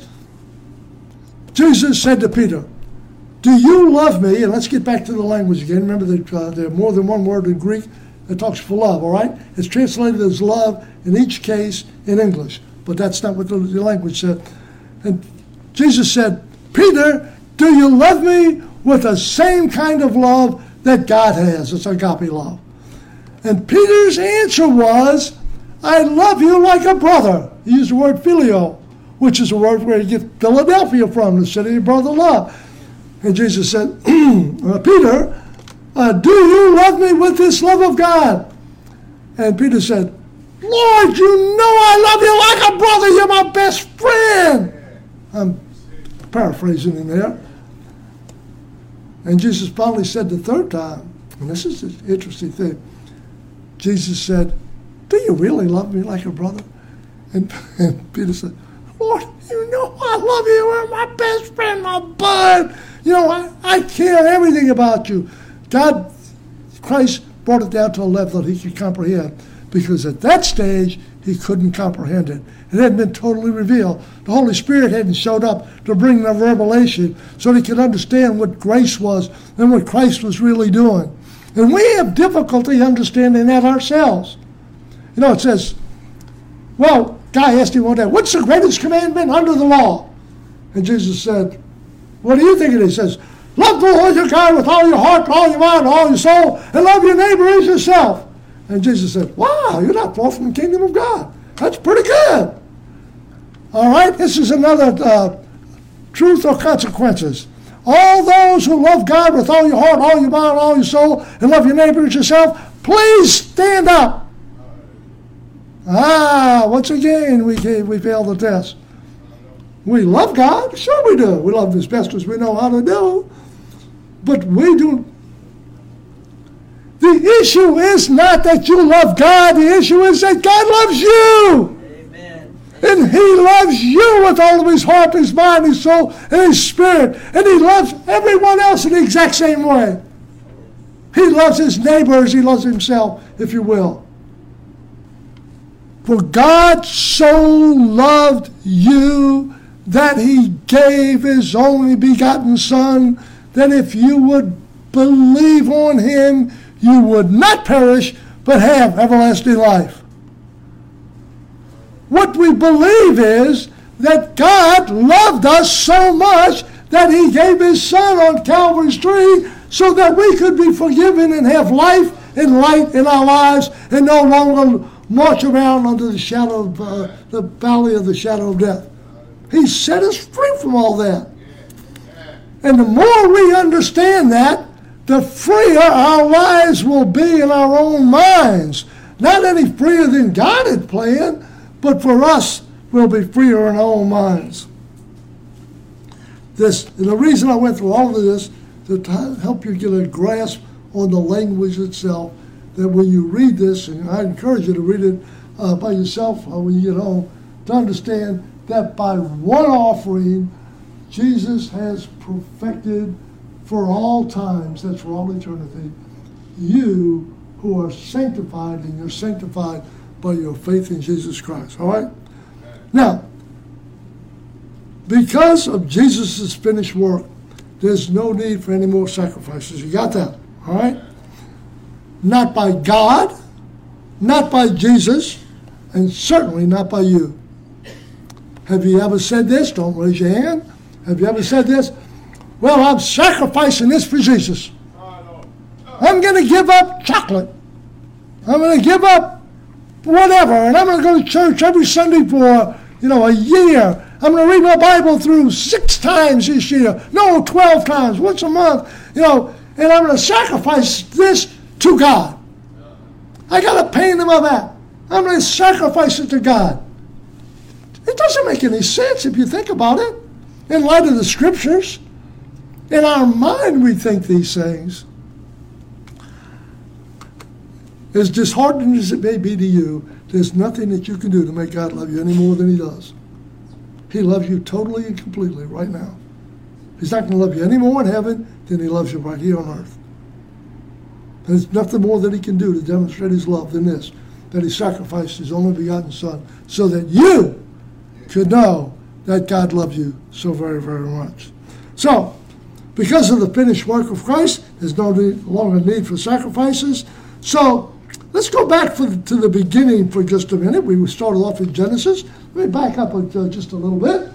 Jesus said to Peter, do you love me? And let's get back to the language again. Remember that uh, there are more than one word in Greek that talks for love, all right? It's translated as love in each case in English, but that's not what the, the language said. And Jesus said, Peter, do you love me with the same kind of love that God has? It's agape love. And Peter's answer was, I love you like a brother. He used the word filio, which is a word where you get Philadelphia from, the city of brother love. And Jesus said, Peter, uh, do you love me with this love of God? And Peter said, Lord, you know I love you like a brother. You're my best friend. I'm paraphrasing in there. And Jesus finally said the third time, and this is the interesting thing, Jesus said, do you really love me like a brother? And, and Peter said, Lord, you know I love you. You're my best friend, my bud. You know, I, I care everything about you. God, Christ brought it down to a level that he could comprehend, because at that stage, he couldn't comprehend it. It hadn't been totally revealed. The Holy Spirit hadn't showed up to bring the revelation so that he could understand what grace was and what Christ was really doing. And we have difficulty understanding that ourselves. You know, it says, well, guy asked him one day, what's the greatest commandment under the law? And Jesus said, what do you think it is? He says, love the Lord your God with all your heart, all your mind, all your soul, and love your neighbor as yourself. And Jesus said, wow, you're not far from the kingdom of God. That's pretty good. All right, this is another uh, truth or consequences. All those who love God with all your heart, all your mind, all your soul, and love your neighbor as yourself, please stand up. Ah, once again, we, we failed the test. We love God? Sure we do. We love him as best as we know how to do. But we do. The issue is not that you love God. The issue is that God loves you. Amen. And he loves you with all of his heart, his mind, his soul, and his spirit. And he loves everyone else in the exact same way. He loves his neighbor as he loves himself, if you will. For God so loved you that he gave his only begotten Son, that if you would believe on him, you would not perish, but have everlasting life. What we believe is that God loved us so much that he gave his Son on Calvary's tree so that we could be forgiven and have life and light in our lives and no longer march around under the shadow of uh, the valley of the shadow of death. He set us free from all that. And the more we understand that, the freer our lives will be in our own minds. Not any freer than God had planned, but for us, we'll be freer in our own minds. This, and the reason I went through all of this, to t- help you get a grasp on the language itself, that when you read this, and I encourage you to read it uh, by yourself uh, when you get home, to understand that by one offering, Jesus has perfected for all times, that's for all eternity, you who are sanctified, and you're sanctified by your faith in Jesus Christ. All right? Now, because of Jesus' finished work, there's no need for any more sacrifices. You got that? All right? Not by God, not by Jesus, and certainly not by you. Have you ever said this? Don't raise your hand. Have you ever said this? Well, I'm sacrificing this for Jesus. I'm going to give up chocolate. I'm going to give up whatever, and I'm going to go to church every Sunday for, you know, a year. I'm going to read my Bible through six times this year. No, twelve times, once a month. You know, and I'm going to sacrifice this to God. I got to pay him of that. I'm going to sacrifice it to God. It doesn't make any sense if you think about it. In light of the Scriptures, in our mind we think these things. As disheartening as it may be to you, there's nothing that you can do to make God love you any more than he does. He loves you totally and completely right now. He's not going to love you any more in heaven than he loves you right here on earth. There's nothing more that he can do to demonstrate his love than this, that he sacrificed his only begotten Son so that you could know that God loves you so very, very much. So, because of the finished work of Christ, there's no longer need for sacrifices. So, let's go back for the, to the beginning for just a minute. We started off in Genesis. Let me back up uh, just a little bit.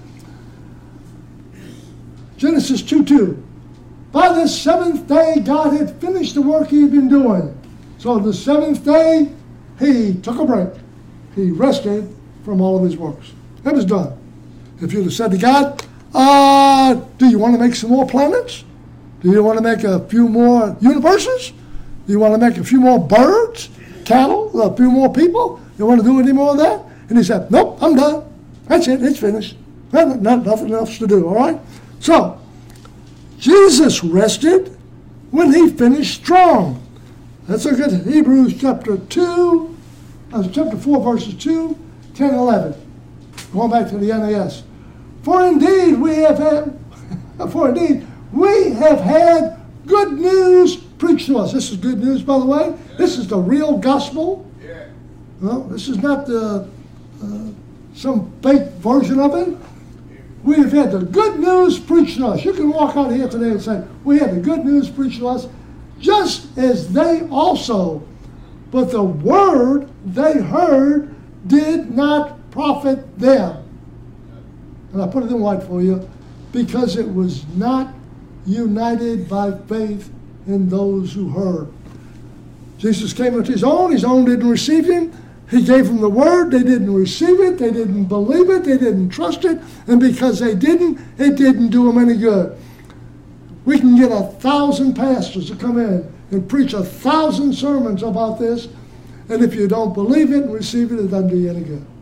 Genesis two two. By the seventh day, God had finished the work he had been doing. So the seventh day, he took a break. He rested from all of his works. That was done. If you'd have said to God, uh, do you want to make some more planets? Do you want to make a few more universes? Do you want to make a few more birds, cattle, a few more people? You want to do any more of that? And he said, nope, I'm done. That's it. It's finished. Not, not, nothing else to do, all right? So, Jesus rested when he finished strong. Let's look at Hebrews chapter two, uh, chapter four, verses two, ten, eleven. Going back to the N A S. For indeed we have had, for indeed we have had good news preached to us. This is good news, by the way. This is the real gospel. Yeah. Well, this is not the uh, some fake version of it. We have had the good news preached to us. You can walk out here today and say, we had the good news preached to us, just as they also. But the word they heard did not profit them. And I put it in white for you, because it was not united by faith in those who heard. Jesus came unto his own, his own didn't receive him. He gave them the word, they didn't receive it, they didn't believe it, they didn't trust it, and because they didn't, it didn't do them any good. We can get a thousand pastors to come in and preach a thousand sermons about this, and if you don't believe it and receive it, it doesn't do you any good.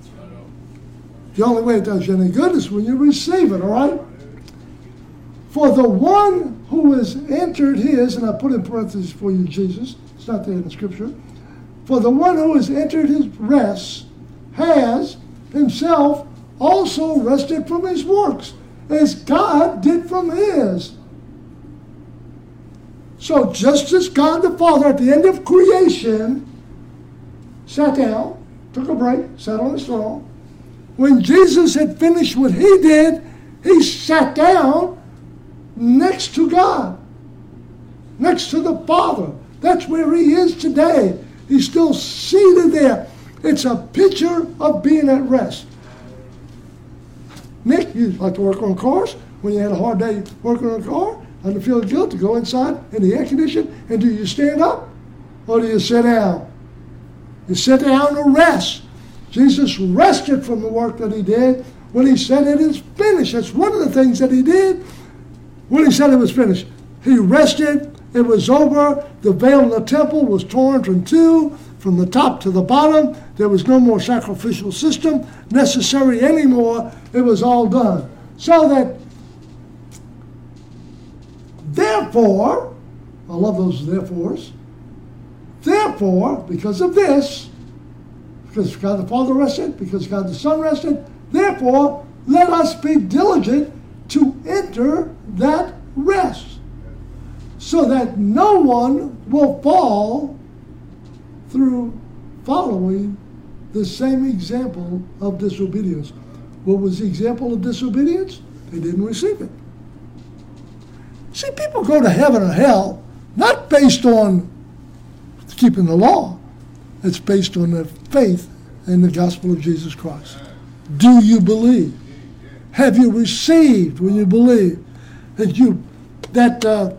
The only way it does you any good is when you receive it, all right? For the one who has entered his, and I put in parentheses for you, Jesus, it's not there in the Scripture, for the one who has entered his rest has himself also rested from his works, as God did from his. So just as God the Father at the end of creation sat down, took a break, sat on his throne, when Jesus had finished what he did, he sat down next to God, next to the Father. That's where he is today. He's still seated there. It's a picture of being at rest. Nick, you like to work on cars? When you had a hard day working on a car, and you feel guilt to go inside in the air condition, and do you stand up or do you sit down? You sit down to rest. Jesus rested from the work that he did when he said it is finished. That's one of the things that he did when he said it was finished. He rested. It was over. The veil in the temple was torn in two, from the top to the bottom. There was no more sacrificial system necessary anymore. It was all done. So that, therefore, I love those therefores, therefore, because of this, because God the Father rested, because God the Son rested, therefore, let us be diligent to enter that rest. so that no one will fall through following the same example of disobedience. What was the example of disobedience? They didn't receive it. See, people go to heaven or hell not based on keeping the law. It's based on their faith in the gospel of Jesus Christ. Do you believe? Have you received when you believe that you that uh,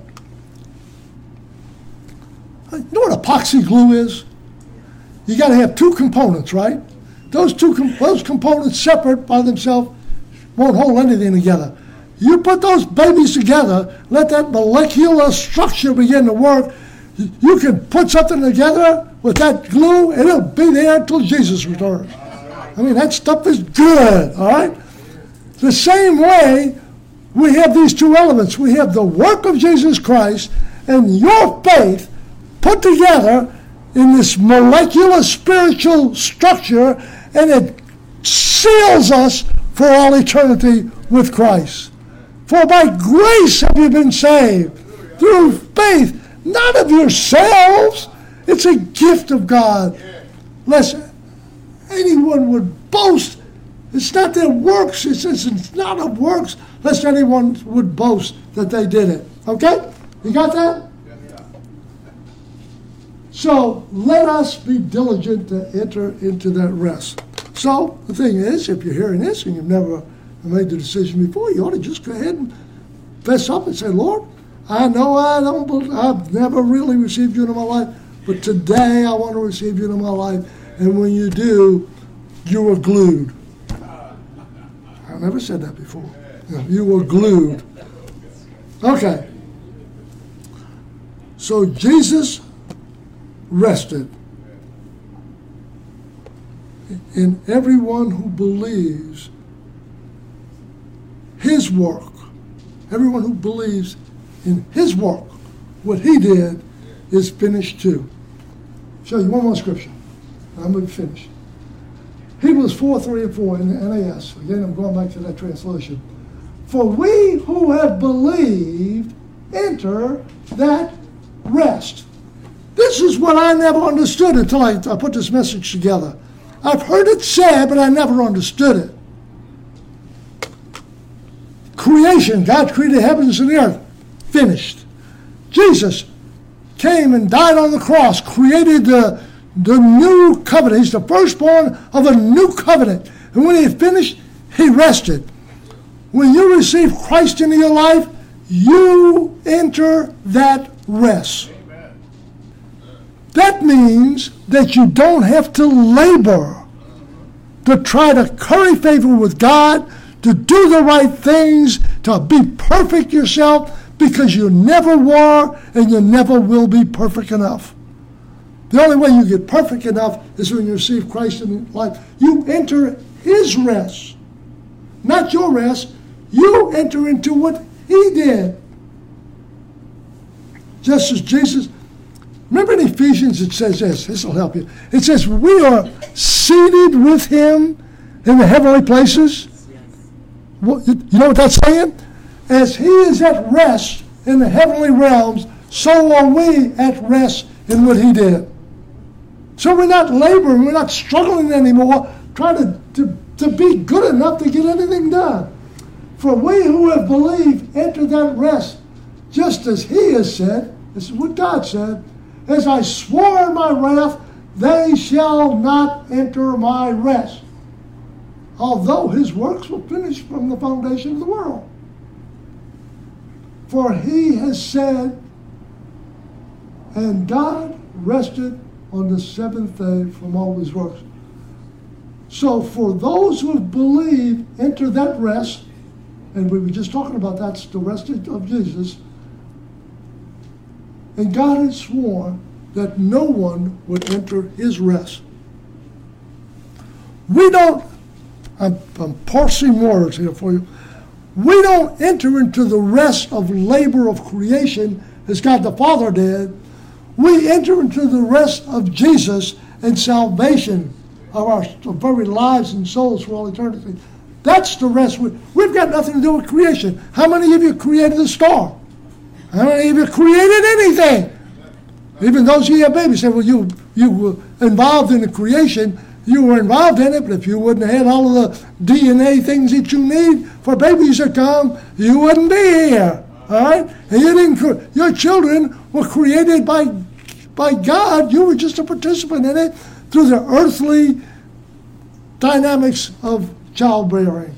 you know what epoxy glue is? You got to have two components, right? Those two com- those components separate by themselves won't hold anything together. You put those babies together, let that molecular structure begin to work. You can put something together with that glue, and it'll be there until Jesus returns. I mean, that stuff is good, all right? The same way, we have these two elements. We have the work of Jesus Christ and your faith put together in this molecular spiritual structure, and it seals us for all eternity with Christ. For by grace have you been saved, through faith, not of yourselves. It's a gift of God. Lest anyone would boast. It's not their works. It says it's not of works, lest anyone would boast that they did it. Okay? You got that? So let us be diligent to enter into that rest. So the thing is, if you're hearing this and you've never made the decision before, you ought to just go ahead and fess up and say, Lord, I know I don't, believe, I've never really received you into my life, but today I want to receive you into my life. And when you do, you are glued. I never said that before. You were glued. Okay. So Jesus rested in everyone who believes his work. Everyone who believes in his work, what he did, is finished too. I'll show you one more scripture. I'm going to finish. Hebrews four, three, and four in the N A S. Again, I'm going back to that translation. For we who have believed enter that rest. This is what I never understood until I, I put this message together. I've heard it said, but I never understood it. Creation, God created the heavens and the earth. Finished. Jesus came and died on the cross, created the, the new covenant. He's the firstborn of a new covenant. And when he finished, he rested. When you receive Christ into your life, you enter that rest. That means that you don't have to labor to try to curry favor with God, to do the right things, to be perfect yourself, because you never were and you never will be perfect enough. The only way you get perfect enough is when you receive Christ in life. You enter his rest, not your rest. You enter into what he did. Just as Jesus, remember in Ephesians it says this, this will help you. It says we are seated with him in the heavenly places. You know what that's saying? As he is at rest in the heavenly realms, so are we at rest in what he did. So we're not laboring, we're not struggling anymore, trying to, to, to be good enough to get anything done. For we who have believed enter that rest, just as he has said, this is what God said, as I swore in my wrath, they shall not enter my rest, although his works were finished from the foundation of the world. For he has said, and God rested on the seventh day from all his works. So for those who have believed enter that rest, and we were just talking about that's the rest of Jesus, and God had sworn that no one would enter his rest. We don't, I'm, I'm parsing words here for you. We don't enter into the rest of labor of creation as God the Father did. We enter into the rest of Jesus and salvation of our very lives and souls for all eternity. That's the rest. We, we've got nothing to do with creation. How many of you created the star? I don't even created anything. Even those who have babies say, well, you, you were involved in the creation. You were involved in it, but if you wouldn't have had all of the D N A things that you need for babies to come, you wouldn't be here. All right? And you didn't. Your children were created by, by God. You were just a participant in it through the earthly dynamics of childbearing.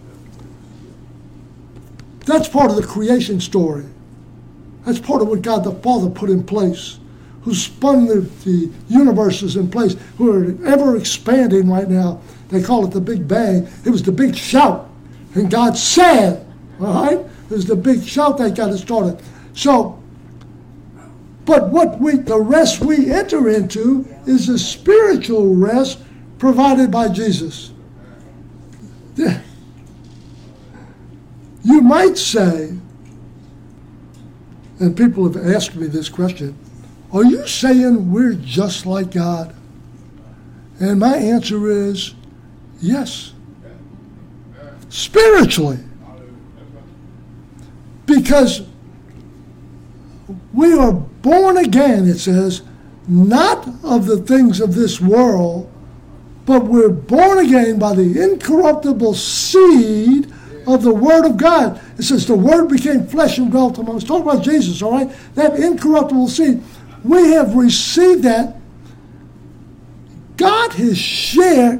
That's part of the creation story. That's part of what God the Father put in place, who spun the, the universes in place, who are ever expanding right now. They call it the Big Bang. It was the big shout. And God said, all right? It was the big shout that got it started. So, but what we, the rest we enter into is the spiritual rest provided by Jesus. You might say, and people have asked me this question, are you saying we're just like God? And my answer is yes. Spiritually. Because we are born again, it says, not of the things of this world, but we're born again by the incorruptible seed of the Word of God. It says the Word became flesh and dwelt among us. Talk about Jesus, all right? That incorruptible seed. We have received that. God has shared.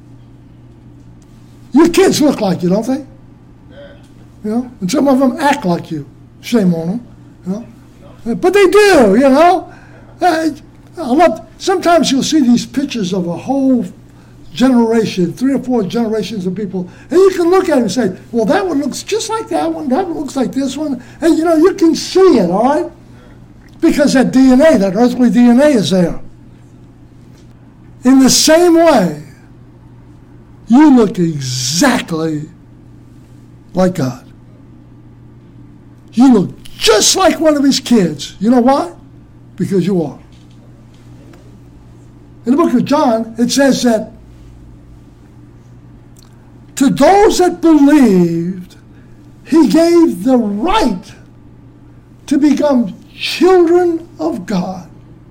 Your kids look like you, don't they? You know, and some of them act like you. Shame on them, you know. But they do, you know. Uh, I love. Sometimes you'll see these pictures of a whole generation, three or four generations of people, and you can look at it and say, well, that one looks just like that one, that one looks like this one, and you know, you can see it, all right? Because that D N A, that earthly D N A is there. In the same way, you look exactly like God. You look just like one of his kids. You know why? Because you are. In the book of John, it says that to those that believed, he gave the right to become children of God.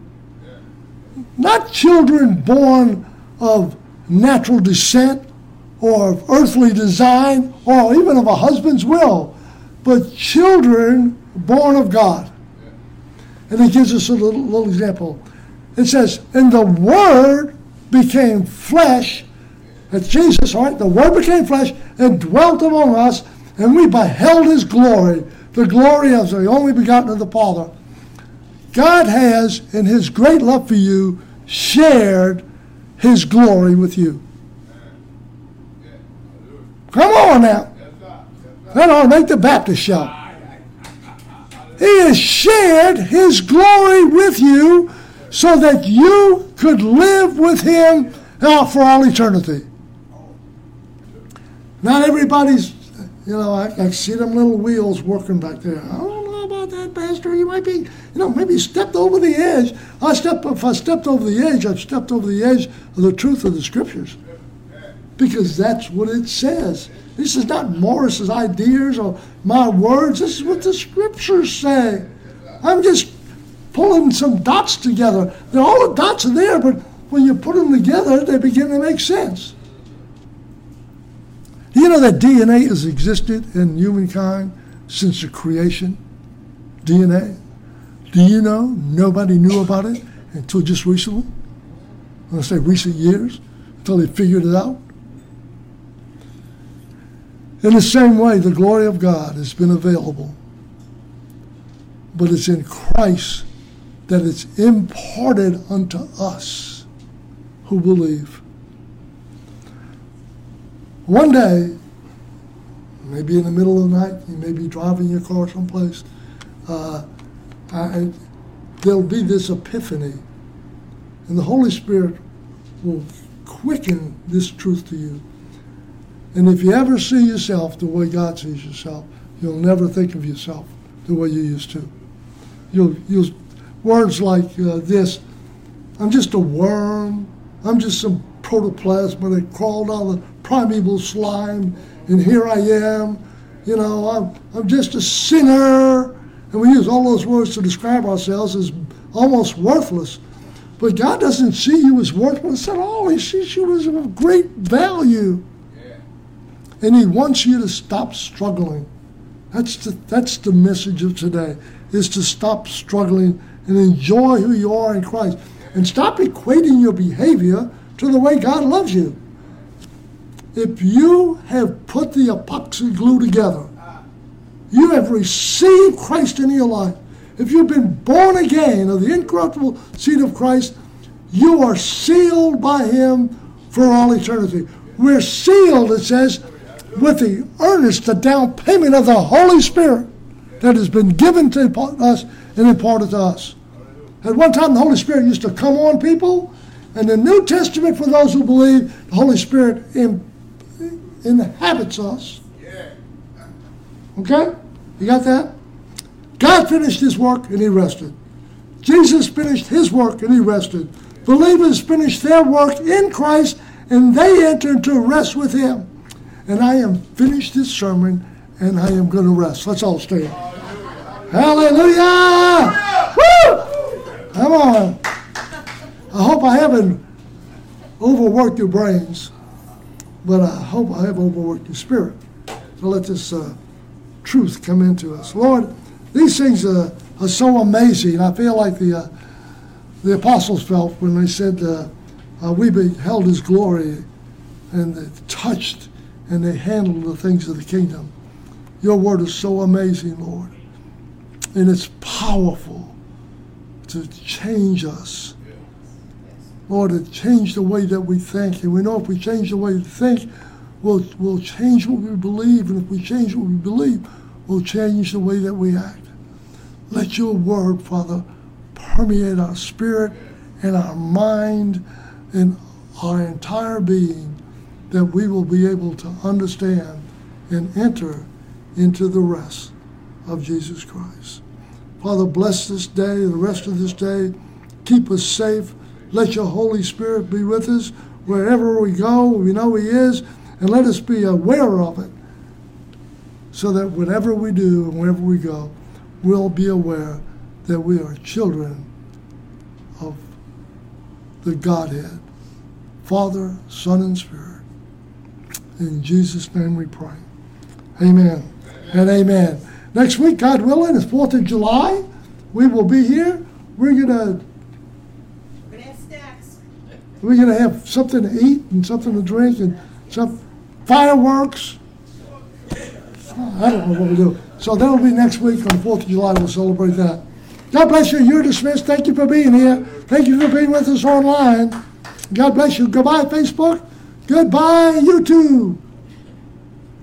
Not children born of natural descent or of earthly design or even of a husband's will, but children born of God. And he gives us a little, little example. It says, and the Word became flesh. That's Jesus, all right? The Word became flesh and dwelt among us, and we beheld his glory, the glory of the only begotten of the Father. God has, in his great love for you, shared his glory with you. Come on now. That ought to make the Baptist shout. He has shared his glory with you so that you could live with him uh, for all eternity. Not everybody's, you know, I, I see them little wheels working back there. I don't know about that, Pastor. You might be, you know, maybe stepped over the edge. I step, if I stepped over the edge, I've stepped over the edge of the truth of the Scriptures. Because that's what it says. This is not Morris's ideas or my words. This is what the Scriptures say. I'm just pulling some dots together. They're all the dots are there, but when you put them together, they begin to make sense. Do you know that D N A has existed in humankind since the creation? D N A. Do you know nobody knew about it until just recently? When I say recent years, until they figured it out. In the same way, the glory of God has been available, but it's in Christ that it's imparted unto us who believe. One day, maybe in the middle of the night, you may be driving your car someplace, uh, I, there'll be this epiphany, and the Holy Spirit will quicken this truth to you. And if you ever see yourself the way God sees yourself, you'll never think of yourself the way you used to. You'll use words like uh, this, I'm just a worm, I'm just some protoplasm that crawled out of the primeval slime, and here I am, you know, I'm, I'm just a sinner, and we use all those words to describe ourselves as almost worthless. But God doesn't see you as worthless at all. He sees you as of great value. And he wants you to stop struggling. That's the, that's the message of today, is to stop struggling and enjoy who you are in Christ. And stop equating your behavior to the way God loves you. If you have put the epoxy glue together, you have received Christ into your life. If you've been born again of the incorruptible seed of Christ, you are sealed by him for all eternity. We're sealed, it says, with the earnest, the down payment of the Holy Spirit that has been given to us and imparted to us. At one time, the Holy Spirit used to come on people, and the New Testament, for those who believe, the Holy Spirit in, inhabits us. Okay? You got that? God finished his work and he rested. Jesus finished his work and he rested. Believers finished their work in Christ and they enter into rest with him. And I am finished this sermon and I am going to rest. Let's all stand. Hallelujah! Woo! Come on. I hope I haven't overworked your brains, but I hope I have overworked your spirit. So let this uh, truth come into us. Lord, these things uh, are so amazing. I feel like the uh, the apostles felt when they said uh, uh, we beheld his glory and they touched and they handled the things of the kingdom. Your word is so amazing, Lord. And it's powerful to change us. Lord, to change the way that we think. And we know if we change the way we think, we'll, we'll change what we believe. And if we change what we believe, we'll change the way that we act. Let your word, Father, permeate our spirit and our mind and our entire being, that we will be able to understand and enter into the rest of Jesus Christ. Father, bless this day, the rest of this day. Keep us safe. Let your Holy Spirit be with us wherever we go. We know he is, and let us be aware of it so that whatever we do and wherever we go, we'll be aware that we are children of the Godhead, Father, Son, and Spirit. In Jesus' name we pray. Amen and amen. Next week, God willing, is fourth of July. We will be here. We're going to We're gonna have snacks. we're going to have something to eat and something to drink and some fireworks. I don't know what we'll do. So that'll be next week on the fourth of July. We'll celebrate that. God bless you. You're dismissed. Thank you for being here. Thank you for being with us online. God bless you. Goodbye, Facebook. Goodbye, YouTube.